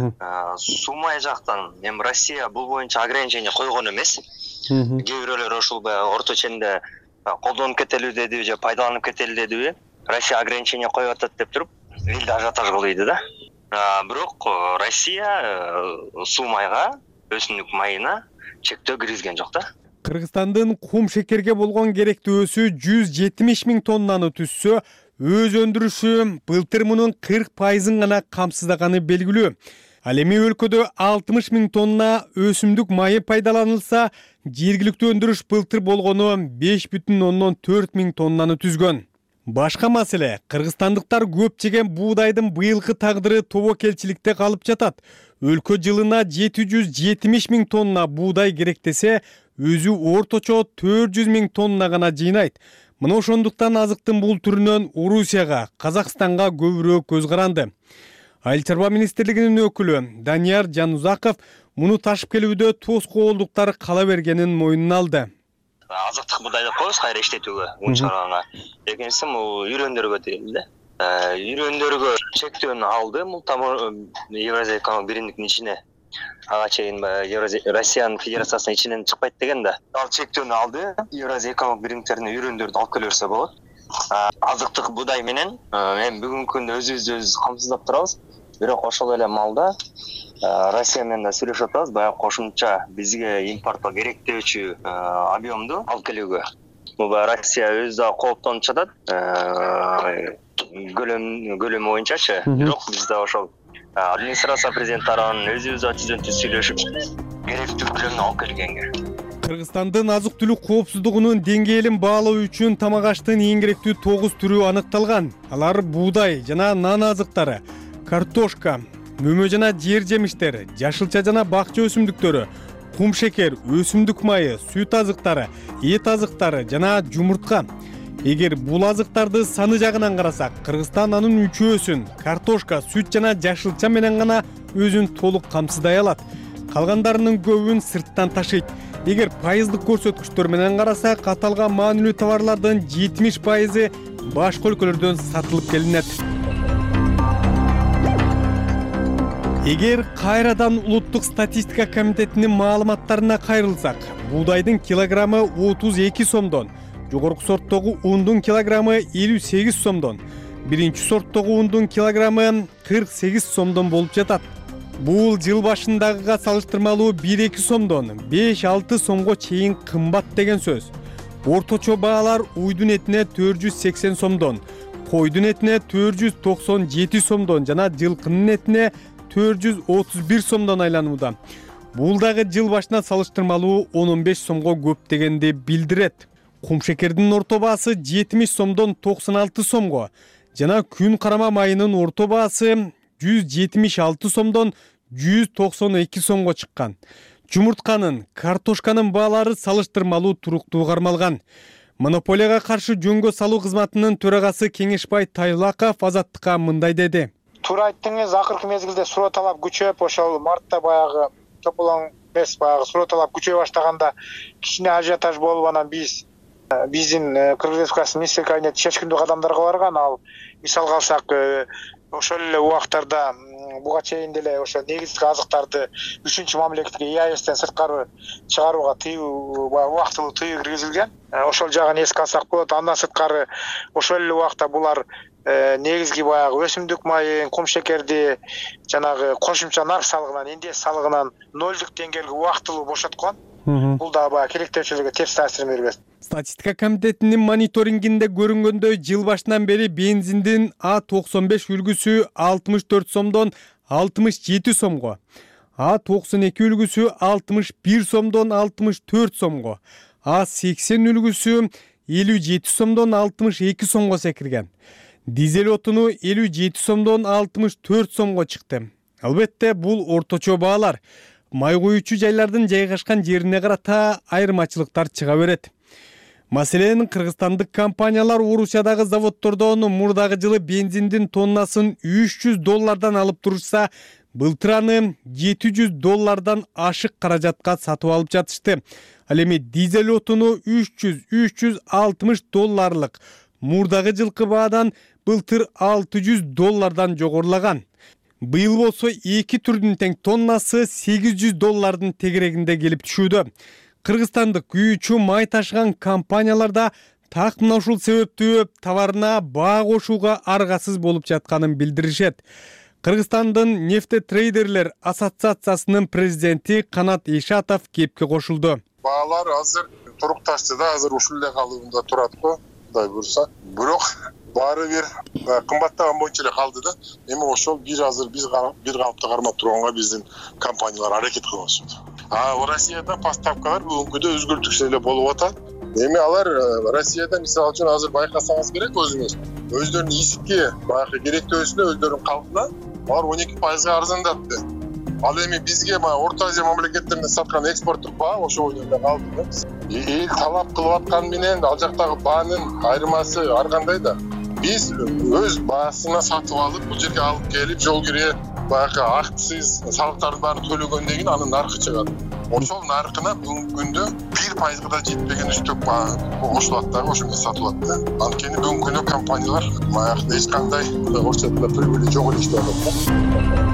Сумай жактан эми Россия бул боюнча ограничение койгон эмес. Кээ бирөөлөр ошол орто ченде колдонуп кетели деди же пайдаланып кетели деди. Россия ограничение коюп атат деп туруп, элди ажиотаж кылды да. Бирок Россия сумайга, өсүмдүк майына чектөө киргизген жок да. Кыргызстандын кум шекерге болгон керектөөсү жүз жетимиш миң тоннаны түзсө, өз өндүрүшү былтыр мунун кырк пайызын гана камсыздаганы белгилүү. Ал эми өлкөдө алтымыш миң тонна өсүмдүк майы пайдаланылса, жергиликтүү өндүрүш былтыр болгону беш бүтүн ондон төрт миң тоннаны түзгөн. Башка маселе, кыргызстандыктар көп жеген буудайдын быйылкы тагдыры тобокелчиликте калып жатат. Өлкө жылына жети жүз жетимиш миң тонна буудай керектесе, өзү орточо төрт жүз миң тонна гана жыйнайт. Мына ошондуктан азыктын бул түрүнөн Орусияга, Казакстанга көбүрөөк көз каранды. Айыл чарба министрлигинин өкүлү Данияр Жанузаков муну ташып келүүдө тоскоолдуктар кала бергенин мойнуна алды. Азыктык буудай деп коебуз кайра иштетүүгө, ун чыгарганга. Экинчиси бул үйрөндөргө тиелди. Үйрөндөргө чектөөнү алды, бул Евразия экономик биримдиктин ичине. Ага чейин Россиянын Федерациясынын ичинен чыкпайт деген да. Ал чектөөнү алды, Евразия экономик биримдиктерине үйрөндөрдү алып келе берсе болот. Азыктык буудай менен эми бүгүнкү күндө өзүбүздү өзүбүз камсыздап турабыз. Бирок ошол эле маалда Россия менен да сүйлөшүп атабыз, баягы кошумча бизге импортко керектөөчү объемду алып келүүгө. Бул Россия өзү да кооптонуп жатат. Көлөм көлөмү боюнчачы. Бирок биз да ошол администрация президент тарабынан өзүбүз түзөнтү сүйлөшүп керектүү көлөмдү алып келгенге. Кыргызстандын азык-түлүк коопсуздугунун деңгээлин баалоо үчүн тамак аштын эң керектүү тогуз түрү аныкталган. Алар буудай жана нан азыктары, картошка, мөмө жана жер жемиштер, жашылча жана бакча өсүмдүктөрү, кум шекер, өсүмдүк майы, сүт азыктары, эт азыктары жана жумуртка. Эгер бул азыктарды саны жагынан карасак, Кыргызстан анын үчөөсүн картошка, сүт жана жашылча менен гана өзүн толук камсыздай алат. Калгандарынын көбүн сырттан ташыйт. Эгер пайыздык көрсөткүчтөр менен карасак, аталган маанилүү товарлардын жетимиш пайызы башка өлкөлөрдөн сатылып келинет. Эгер кайрадан улуттук статистика комитетинин маалыматтарына кайрылсак, буудайдын килограммы отуз эки сомдон, жогорку сорттогу ундун килограммы элүү сегиз сомдон, биринчи сорттогу ундун килограммы кырк сегиз сомдон болуп жатат. Бул жыл башындагыга салыштырмалуу бир эки сомдон беш алты сомго чейин кымбат деген сөз. Орточо баалар уйдун этине төрт жүз сексен сомдон, койдун этине төрт жүз токсон жети сомдон жана жылкынын этине төрт жүз отуз бир сомдон айланууда. Бул дагы жыл башына салыштырмалуу он он беш сомго көп дегенди билдирет. Кум шекердин орто баасы жетимиш сомдон токсон алты сомго жана күн карама майынын орто баасы жүз жетимиш алты сомдон жүз токсон эки сомго чыккан. Жумуртканын, картошканын баалары салыштырмалуу туруктуу кармалган. Монополияга каршы жөнгө салуу кызматынын төрагасы Кеңешбай Тайлаков Азаттыкка мындай деди. туура айттыңыз, акыркы мезгилде суроо талап күчөп, ошол мартта баягы чополоң эмес, баягы суроо талап күчөй баштаганда кичине ажиотаж болуп, анан биз биздин Кыргыз Республикасынын министрлик кабинети чечим күндүк кадамдарга барган. Ал мисалга алсак, ошол эле убактарда буга чейин деле ошо негизги азыктарды үчүнчү мамлекетке ЕАЭСтен сырткары чыгарууга тыюу убактылуу тыюу киргизилген. Ошол жагын эске алсак болот. Андан сырткары ошол эле убакта булар негизги баягы өсүмдүк майын, кум шекерди, жанагы кошумча нарк салыгынан, индекс салыгынан нолдук деңгээлге убактылуу бошоткон. Бул да баягы керектөөчүлөргө терс таасирин бербес. Статистика комитетинин мониторингинде көрүнгөндөй, жыл башынан бери бензиндин А токсон беш үлгүсү алтымыш төрт сомдон алтымыш жети сомго, А токсон эки үлгүсү алтымыш бир сомдон алтымыш төрт сомго, А сексен үлгүсү элүү жети сомдон алтымыш эки сомго секирген. Дизель отуну элүү жети сомдон алтымыш төрт сомго чыкты. Албетте, бул орточо баалар. Май куючу жайлардын жайгашкан жерине карата айырмачылыктар чыга берет. Маселен, кыргызстандык компаниялар Орусиядагы заводдордон мурдагы жылы бензиндин тоннасын үч жүз доллардан алып турушса, былтыр аны жети жүз доллардан ашык каражатка сатып алып жатышты. Ал эми дизель отуну үч жүз үч жүз алтымыш долларлык мурдагы жылкы баадан былтыр алты жүз доллардан жогорулаган. Быйыл болсо эки түрдүн тең тоннасы сегиз жүз доллардын тегерегинде келип түшүүдө. Кыргызстандык күйүүчү май ташыган компанияларда так мына ушул себептүү товарына баа кошууга аргасыз болуп жатканын билдиришет. Кыргызстандын нефтетрейдерлер ассоциациясынын президенти Канат Ишатов кепке кошулду. Баалар азыр турукташты да, азыр ушул эле калыбында турат го, Кудай буйрса. Бирок баары бир кымбаттаган боюнча эле калды да. Эми ошол бир азыр биз бир калыпта кармап турганга биздин компаниялар аракет кылып атышат. А Россияда поставкалар бүгүнкүдө өзгөртүксүз эле болуп атат. Эми алар Россияда мисалы үчүн азыр байкасаңыз керек өзүңүз, өздөрүнүн исики баягы керектөөсүнө өздөрүнүн калдына алар он эки пайызга арзандатты. Ал эми бизге Орто Азия мамлекеттерине саткан экспорттук баа ошол эле калды. Эл талап кылып аткан менен ал жактагы баанын айырмасы ар кандай да. Биз өз баасына сатып алып, бул жерге алып келип, жол кире баягы акциз, салыктардын баарын төлөгөндөн кийин анын наркы чыгат. Ошол наркына бүгүнкү күндө бир пайызга да жетпеген үстөк баа кошулат дагы, ошондой сатылат да. Анткени бүгүнкү күндө компаниялар баягы эч кандай орусча тилде прибыли жок эле иштеп атат.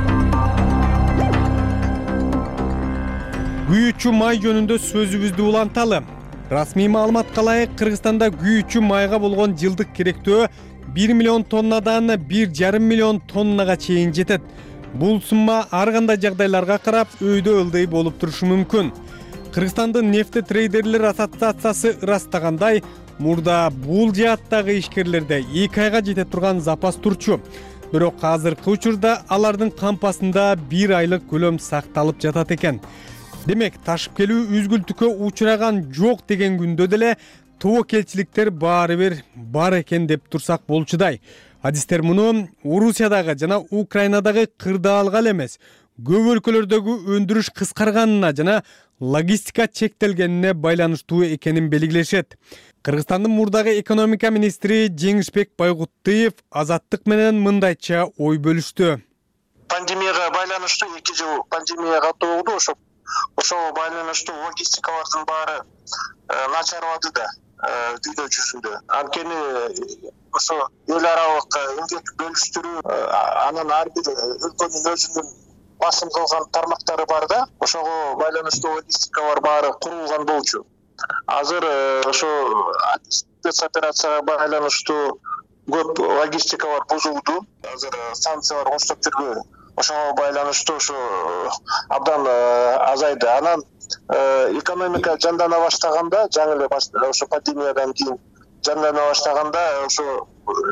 Күйүүчү май жөнүндө сөзүбүздү уланталы. Расмий маалыматка ылайык, Кыргызстанда күйүүчү майга болгон жылдык керектөө бир миллион тоннадан бир жарым миллион тоннага чейин жетет. Бул сумма ар кандай жагдайларга карап өйдө ылдый болуп турушу мүмкүн. Кыргызстандын нефтетрейдерлер ассоциациясы ырастагандай, мурда бул жааттагы ишкерлерде эки айга жете турган запас турчу. Бирок азыркы учурда алардын кампасында бир айлык көлөм сакталып жатат экен. Демек, ташып келүү үзгүлтүккө учураган жок деген күндө деле тобокелчиликтер баары бир бар экен деп турсак болчудай. Адистер муну Орусиядагы жана Украинадагы кырдаалга эле эмес, көп өлкөлөрдөгү өндүрүш кыскарганына жана логистика чектелгенине байланыштуу экенин белгилешет. Кыргызстандын мурдагы экономика министри Жеңишбек Байгуттуев Азаттык менен мындайча ой бөлүштү. Пандемияга байланыштуу эки жыл пандемияга толду, ошо ошого байланыштуу логистикалардын баары начарлады да дүйнө жүзүндө. Анткени ошо эл аралык эмгек бөлүштүрүү, анан ар бир өлкөнүн өзүнүн басым кылган тармактары бар да, ошого байланыштуу логистикалар баары курулган болчу. Азыр ошо спецоперацияга байланыштуу көп логистикалар бузулду. Азыр санкциялар оштоп жүрбөйт. Ошого байланыштуу ошо абдан азайды. Анан экономика жандана баштаганда, жаңы эле ошо пандемиядан кийин жандана баштаганда ошо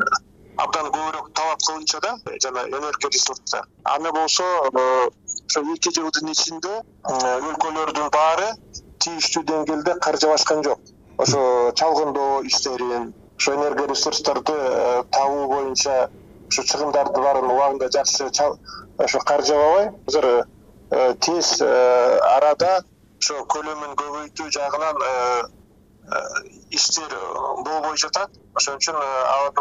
абдан көбүрөөк талап кылынча да, жана энергия ресурстар. Аны болсо ошо эки жылдын ичинде өлкөлөрдүн баары тийиштүү деңгээлде каржыбашкан жок. Ошо чалгындоо иштерин, ошо энергия ресурстарды табуу боюнча ошо чыгымдарды баарын убагында жакшы ошо каржыбабай, азыр тез арада ошо көлөмүн көбөйтүү жагынан иштер болбой жатат. Ошон үчүн алардын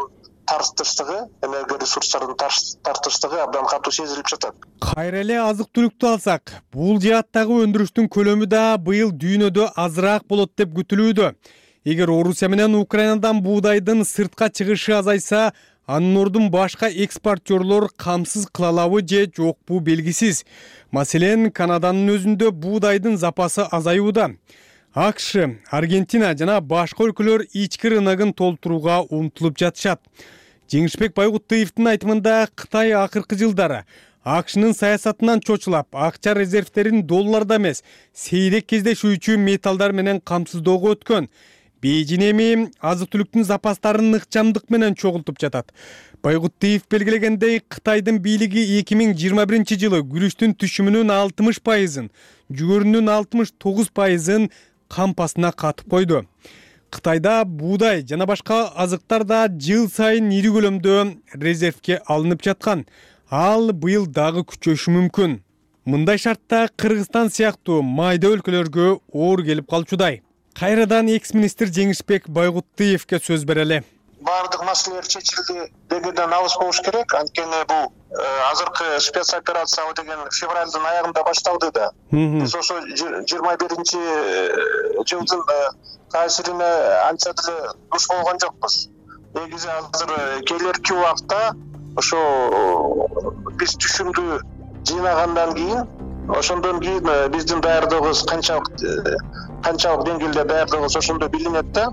тартыштыгы, энергия ресурстарынын тартыштыгы абдан катуу сезилип жатат. Кайра эле азык түлүктү алсак, бул жааттагы өндүрүштүн көлөмү да быйыл дүйнөдө азыраак болот деп күтүлүүдө. Эгер Орусия менен Украинадан буудайдын сыртка чыгышы азайса, анын ордун башка экспортерлор камсыз кыла алабы же жокпу белгисиз. Маселен, Канаданын өзүндө буудайдын запасы азаюуда. АКШ, Аргентина жана башка өлкөлөр ички рыногун толтурууга умтулуп жатышат. Жеңишбек Байгуттуевдин айтымында, Кытай акыркы жылдары АКШнын саясатынан чочулап, акча резервтерин долларда эмес, сейрек кездешүүчү металлдар менен камсыздоого өткөн. Бейжин эми азык-түлүктүн запастарын ыкчамдык менен чогултуп жатат. Байгуттуев белгилегендей, Кытайдын бийлиги эки миң жыйырма биринчи жылы күрүчтүн түшүмүнүн алтымыш пайызын, жүгөрүнүн алтымыш тогуз пайызын кампасына катып койду. Кытайда буудай жана башка азыктар да жыл сайын ири көлөмдө резервке алынып жаткан. Ал быйыл дагы күчөшү мүмкүн. Мындай шартта Кыргызстан сыяктуу майда өлкөлөргө оор келип калчудай. Кайрадан экс-министр Жеңишбек Байгуттуевке сөз берели. Бардык маселелер чечилди дегенден алыс болуш керек. Анткени бул азыркы спецоперация деген февралдын аягында башталды да. Биз ошо жыйырма биринчи жылдын таасирине анча деле душ болгон жокпуз. Негизи азыр келерки убакта ошо биз түшүмдү жыйнагандан кийин, ошондон кийин биздин даярдыгыбыз канчалык канчалык деңгээлде даярдыгыбыз ошондо билинет да.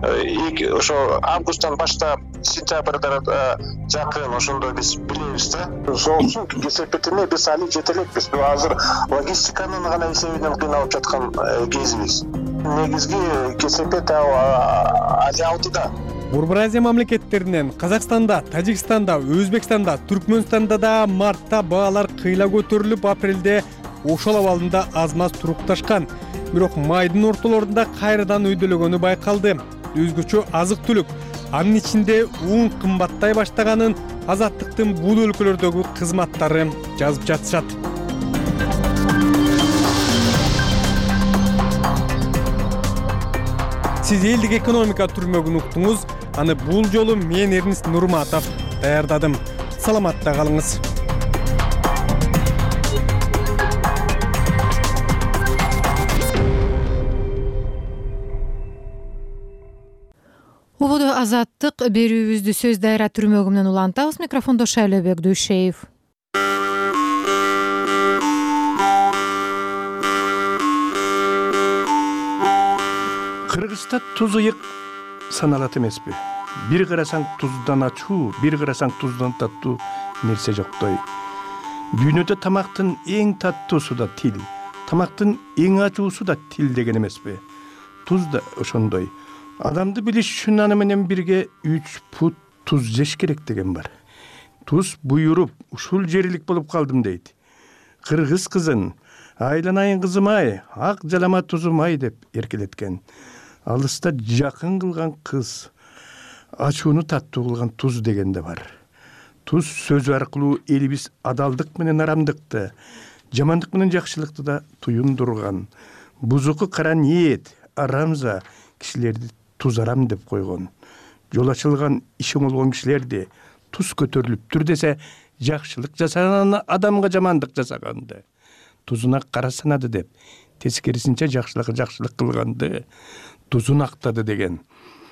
Ошо августтан баштап сентябрда жакын ошондо биз билебиз да. Ошол үчүн кесепетине биз али жете элекпиз. Азыр логистиканын гана эсебинен кыйналып жаткан кезибиз. Негизги кесепет али алдыда. Борбор Азия мамлекеттеринен Казакстанда, Тажикстанда, Өзбекстанда, Түркмөнстанда да мартта баалар кыйла көтөрүлүп, апрелде ошол абалында аз-маз турукташкан. Бирок майдын ортолорунда кайрадан өйдөлөгөнү байкалды. Өзгөчө азык-түлүк, анын ичинде ун кымбаттай баштаганын Азаттыктын бул өлкөлөрдөгү кызматтары жазып жатышат. Сиз элдик экономика түрмөгүн уктуңуз. Аны бул жолу мен Эрнис Нурматов даярдадым. Саламатта калыңыз. Убуду Азаттык берүүбүздү сөз дайра түрмөгү менен улантабыз. Микрофондо Шайлебек Дүйшеев. Кыргызста туз ыйык саналат эмеспи? Бир карасаң туздан ачуу, бир карасаң туздан таттуу нерсе жоктой. Дүйнөдө тамактын эң таттуусу да тил, тамактын эң ачуусу да тил деген эмеспи? Туз да ошондой. Адамды билиш үчүн аны менен бирге үч пут туз жеш керек деген бар. Туз буйруп, ушул жерилик болуп калдым дейт. Кыргыз кызын, айланайын кызым-ай, ак жалама тузум-ай деп эркелеткен. Алыста жакын кылган кыз, ачууну таттуу кылган туз деген да бар. Туз сөзү аркылуу элибиз адалдык менен арамдыкты, жамандык менен жакшылыкты да туюндурган. Бузуку кара ниет, арамза кишилерди туз арам деп койгон. Жол ачылган, иши болгон кишилерди туз көтөрүлүптүр десе, жакшылык жасаган адамга жамандык жасаганды, тузуна кара санады деп, тескерисинче жакшылыкка жакшылык кылганды тузун актады деген.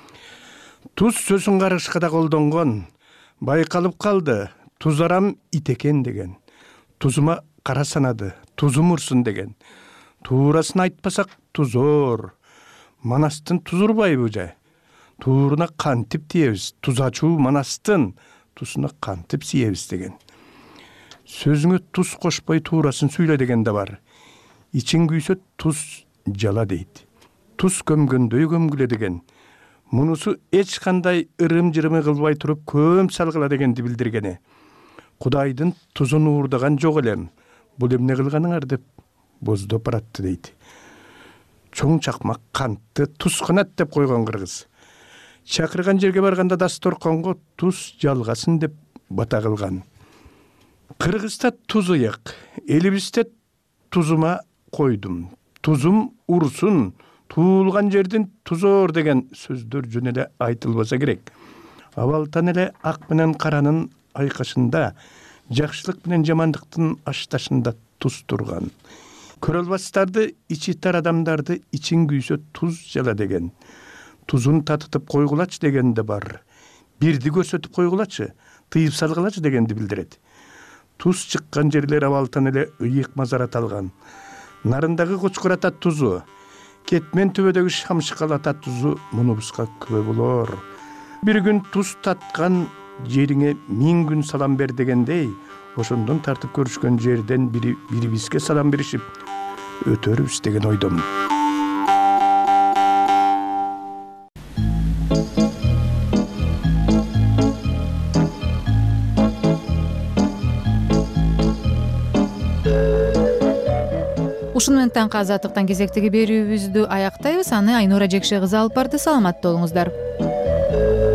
Туз сөзүн карышка да колдонгон. Байкалып калды, туз арам ит экен деген. Тузума кара санады, тузум урсун деген. Туурасын айтпасак тузор. Манастын тузурбайбы жа? Тууруна кантип тиебиз, туз ачуу манастын тузуна кантип сиебиз деген. Сөзүңө туз кошпой туурасын сүйлө деген да бар. Ичин күйсө туз жала дейт. Туз көмгөндөй көмгүлө деген. Мунусу эч кандай ырым-жырымы кылбай туруп көм салгыла дегенди билдиргени. Кудайдын тузун уурдаган жок элем. Бул эмне кылганыңар деп боздоп баратты дейт. Чоң чакмак кантты туз канат деп койгон кыргыз. Чакырган жерге барганда дасторконго туз жалгасын деп бата кылган. Кыргызда туз ыйык, элибизде тузума койдум. Тузум урсун, туулган жердин тузор деген сөздөр жөн эле айтылбаса керек. Абалтан эле ак менен каранын айкашында, жакшылык менен жамандыктын ашташында туз турган. Көрө албастарды, ичи тар адамдарды ичин күйсө туз жала деген. Тузун татытып койгулачы деген де бар. Бирди көрсөтүп койгулачы, тыйып салгылачы дегенди билдирет. Туз чыккан жерлер абалтан эле ыйык мазар аталган. Нарындагы кучкур ата тузу, кетмен төбөдөгү шамшыкал ата тузу мунубузга күбө болор. Бир күн туз таткан жериңе миң күн салам бер дегендей, ошондон тартып көрүшкөн жерден бири бирибизге салам беришип өтөрүбүз деген ойдомун. Ушуну менен таңкы азаттыктан кезектеги берүүбүздү аяктайбыз. Аны Айнура Жекше кызы алып барды. Саламатта болуңуздар.